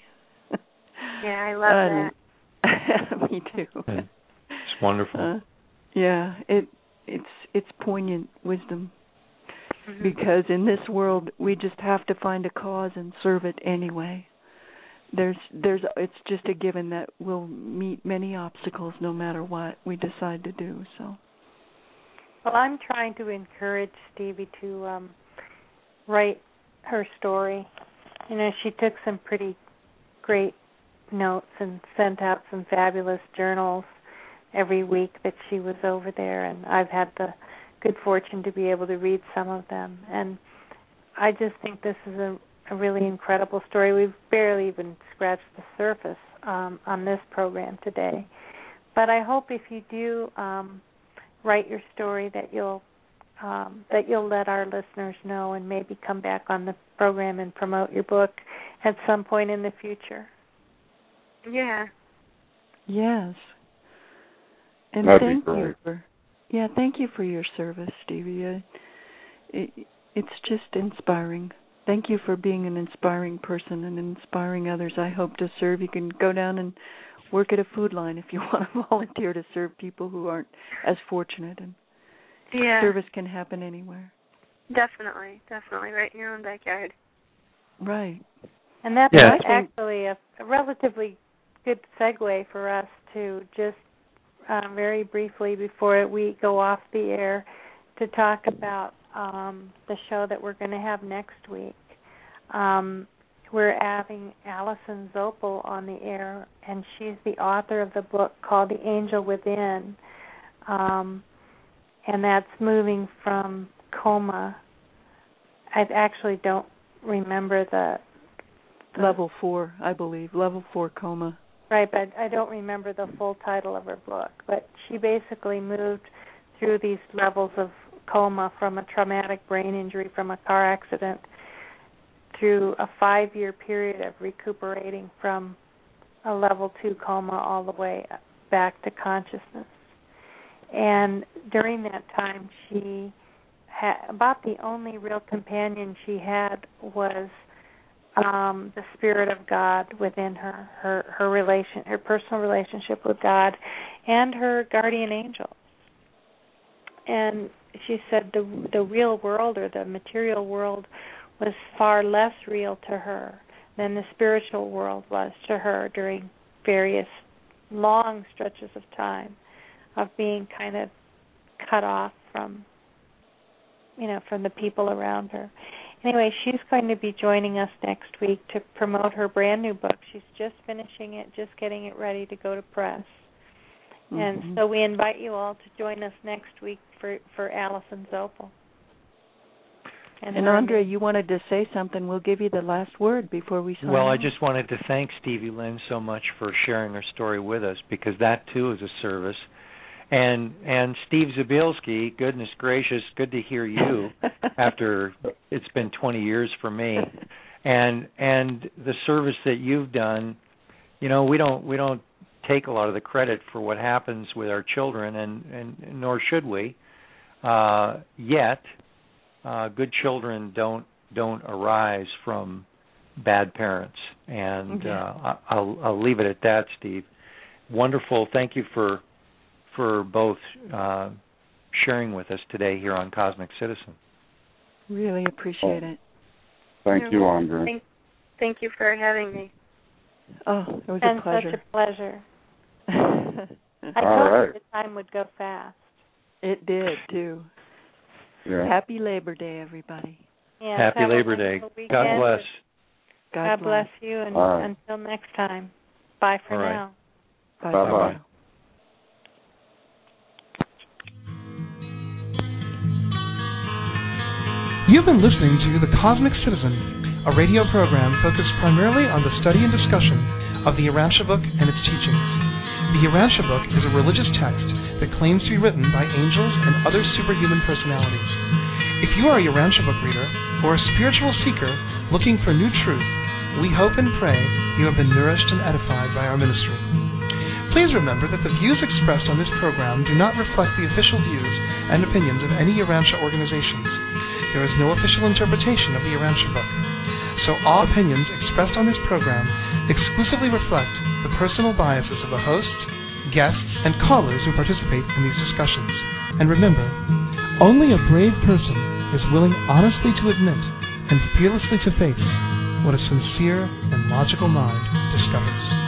S1: Yeah, I love
S2: um, that. Me too.
S4: It's wonderful.
S2: Uh, yeah, it it's it's poignant wisdom,
S1: mm-hmm.
S2: because in this world we just have to find a cause and serve it anyway. There's there's it's just a given that we'll meet many obstacles no matter what we decide to do. So.
S3: Well, I'm trying to encourage Stevie to um, write her story. You know, she took some pretty great notes and sent out some fabulous journals every week that she was over there, and I've had the good fortune to be able to read some of them. And I just think this is a, a really incredible story. We've barely even scratched the surface um, on this program today. But I hope if you do um, write your story that you'll Um, that you'll let our listeners know and maybe come back on the program and promote your book at some point in the future.
S1: Yeah.
S2: Yes. And
S5: That'd
S2: thank
S5: be great.
S2: you for, yeah, thank you for your service, Stevie. Uh, it, it's just inspiring. Thank you for being an inspiring person and inspiring others. I hope to serve. You can go down and work at a food line if you want to volunteer to serve people who aren't as fortunate. And
S1: yeah.
S2: service can happen anywhere.
S1: Definitely, definitely, right in your own backyard.
S2: Right.
S3: And that's
S4: yeah.
S3: actually a, a relatively good segue for us to just um, very briefly before we go off the air to talk about um, the show that we're going to have next week. Um, we're having Alison Zopel on the air, and she's the author of the book called The Angel Within, um, and that's moving from coma. I actually don't remember the, the
S2: level four, I believe, level four coma.
S3: Right, but I don't remember the full title of her book. But she basically moved through these levels of coma from a traumatic brain injury from a car accident through a five-year period of recuperating from a level two coma all the way back to consciousness. And during that time, she had, about the only real companion she had was um, the Spirit of God within her, her her relation, her personal relationship with God, and her guardian angel. And she said the the real world or the material world was far less real to her than the spiritual world was to her during various long stretches of time of being kind of cut off from, you know, from the people around her. Anyway, she's going to be joining us next week to promote her brand new book. She's just finishing it, just getting it ready to go to press. Mm-hmm. And so we invite you all to join us next week for, for Alison Zopel.
S2: And, and Andre, you wanted to say something. We'll give you the last word before we sign
S4: Well,
S2: off.
S4: I just wanted to thank Stevie Lynn so much for sharing her story with us, because that, too, is a service. And and Steve Zabielski, goodness gracious, good to hear you after it's been twenty years for me. And and the service that you've done, you know, we don't we don't take a lot of the credit for what happens with our children, and, and nor should we. uh, yet uh, good children don't don't arise from bad parents, and
S2: Yeah.
S4: uh, I'll I'll leave it at that, Steve. Wonderful. Thank you for for both uh, sharing with us today here on Cosmic Citizen.
S2: Really appreciate it.
S5: Thank
S1: You're
S5: you,
S1: welcome.
S5: Andre.
S1: Thank, thank you for having me.
S2: Oh, it was
S3: and
S2: a pleasure.
S3: such a pleasure. I
S5: All
S3: told
S5: right.
S3: you the time would go fast.
S2: It did too.
S5: Yeah.
S2: Happy Labor Day, everybody.
S3: Yes,
S4: Happy
S3: have a
S4: Labor Day.
S3: wonderful weekend.
S4: God bless.
S2: God,
S3: God bless you, and
S5: All right.
S3: until next time. Bye for
S4: All right.
S3: now.
S2: Bye
S5: Bye-bye.
S2: now.
S6: You've been listening to The Cosmic Citizen, a radio program focused primarily on the study and discussion of the Urantia book and its teachings. The Urantia book is a religious text that claims to be written by angels and other superhuman personalities. If you are a Urantia book reader or a spiritual seeker looking for new truth, we hope and pray you have been nourished and edified by our ministry. Please remember that the views expressed on this program do not reflect the official views and opinions of any Urantia organizations. There is no official interpretation of the Urantia book, so all opinions expressed on this program exclusively reflect the personal biases of the host, guests, and callers who participate in these discussions. And remember, only a brave person is willing honestly to admit and fearlessly to face what a sincere and logical mind discovers.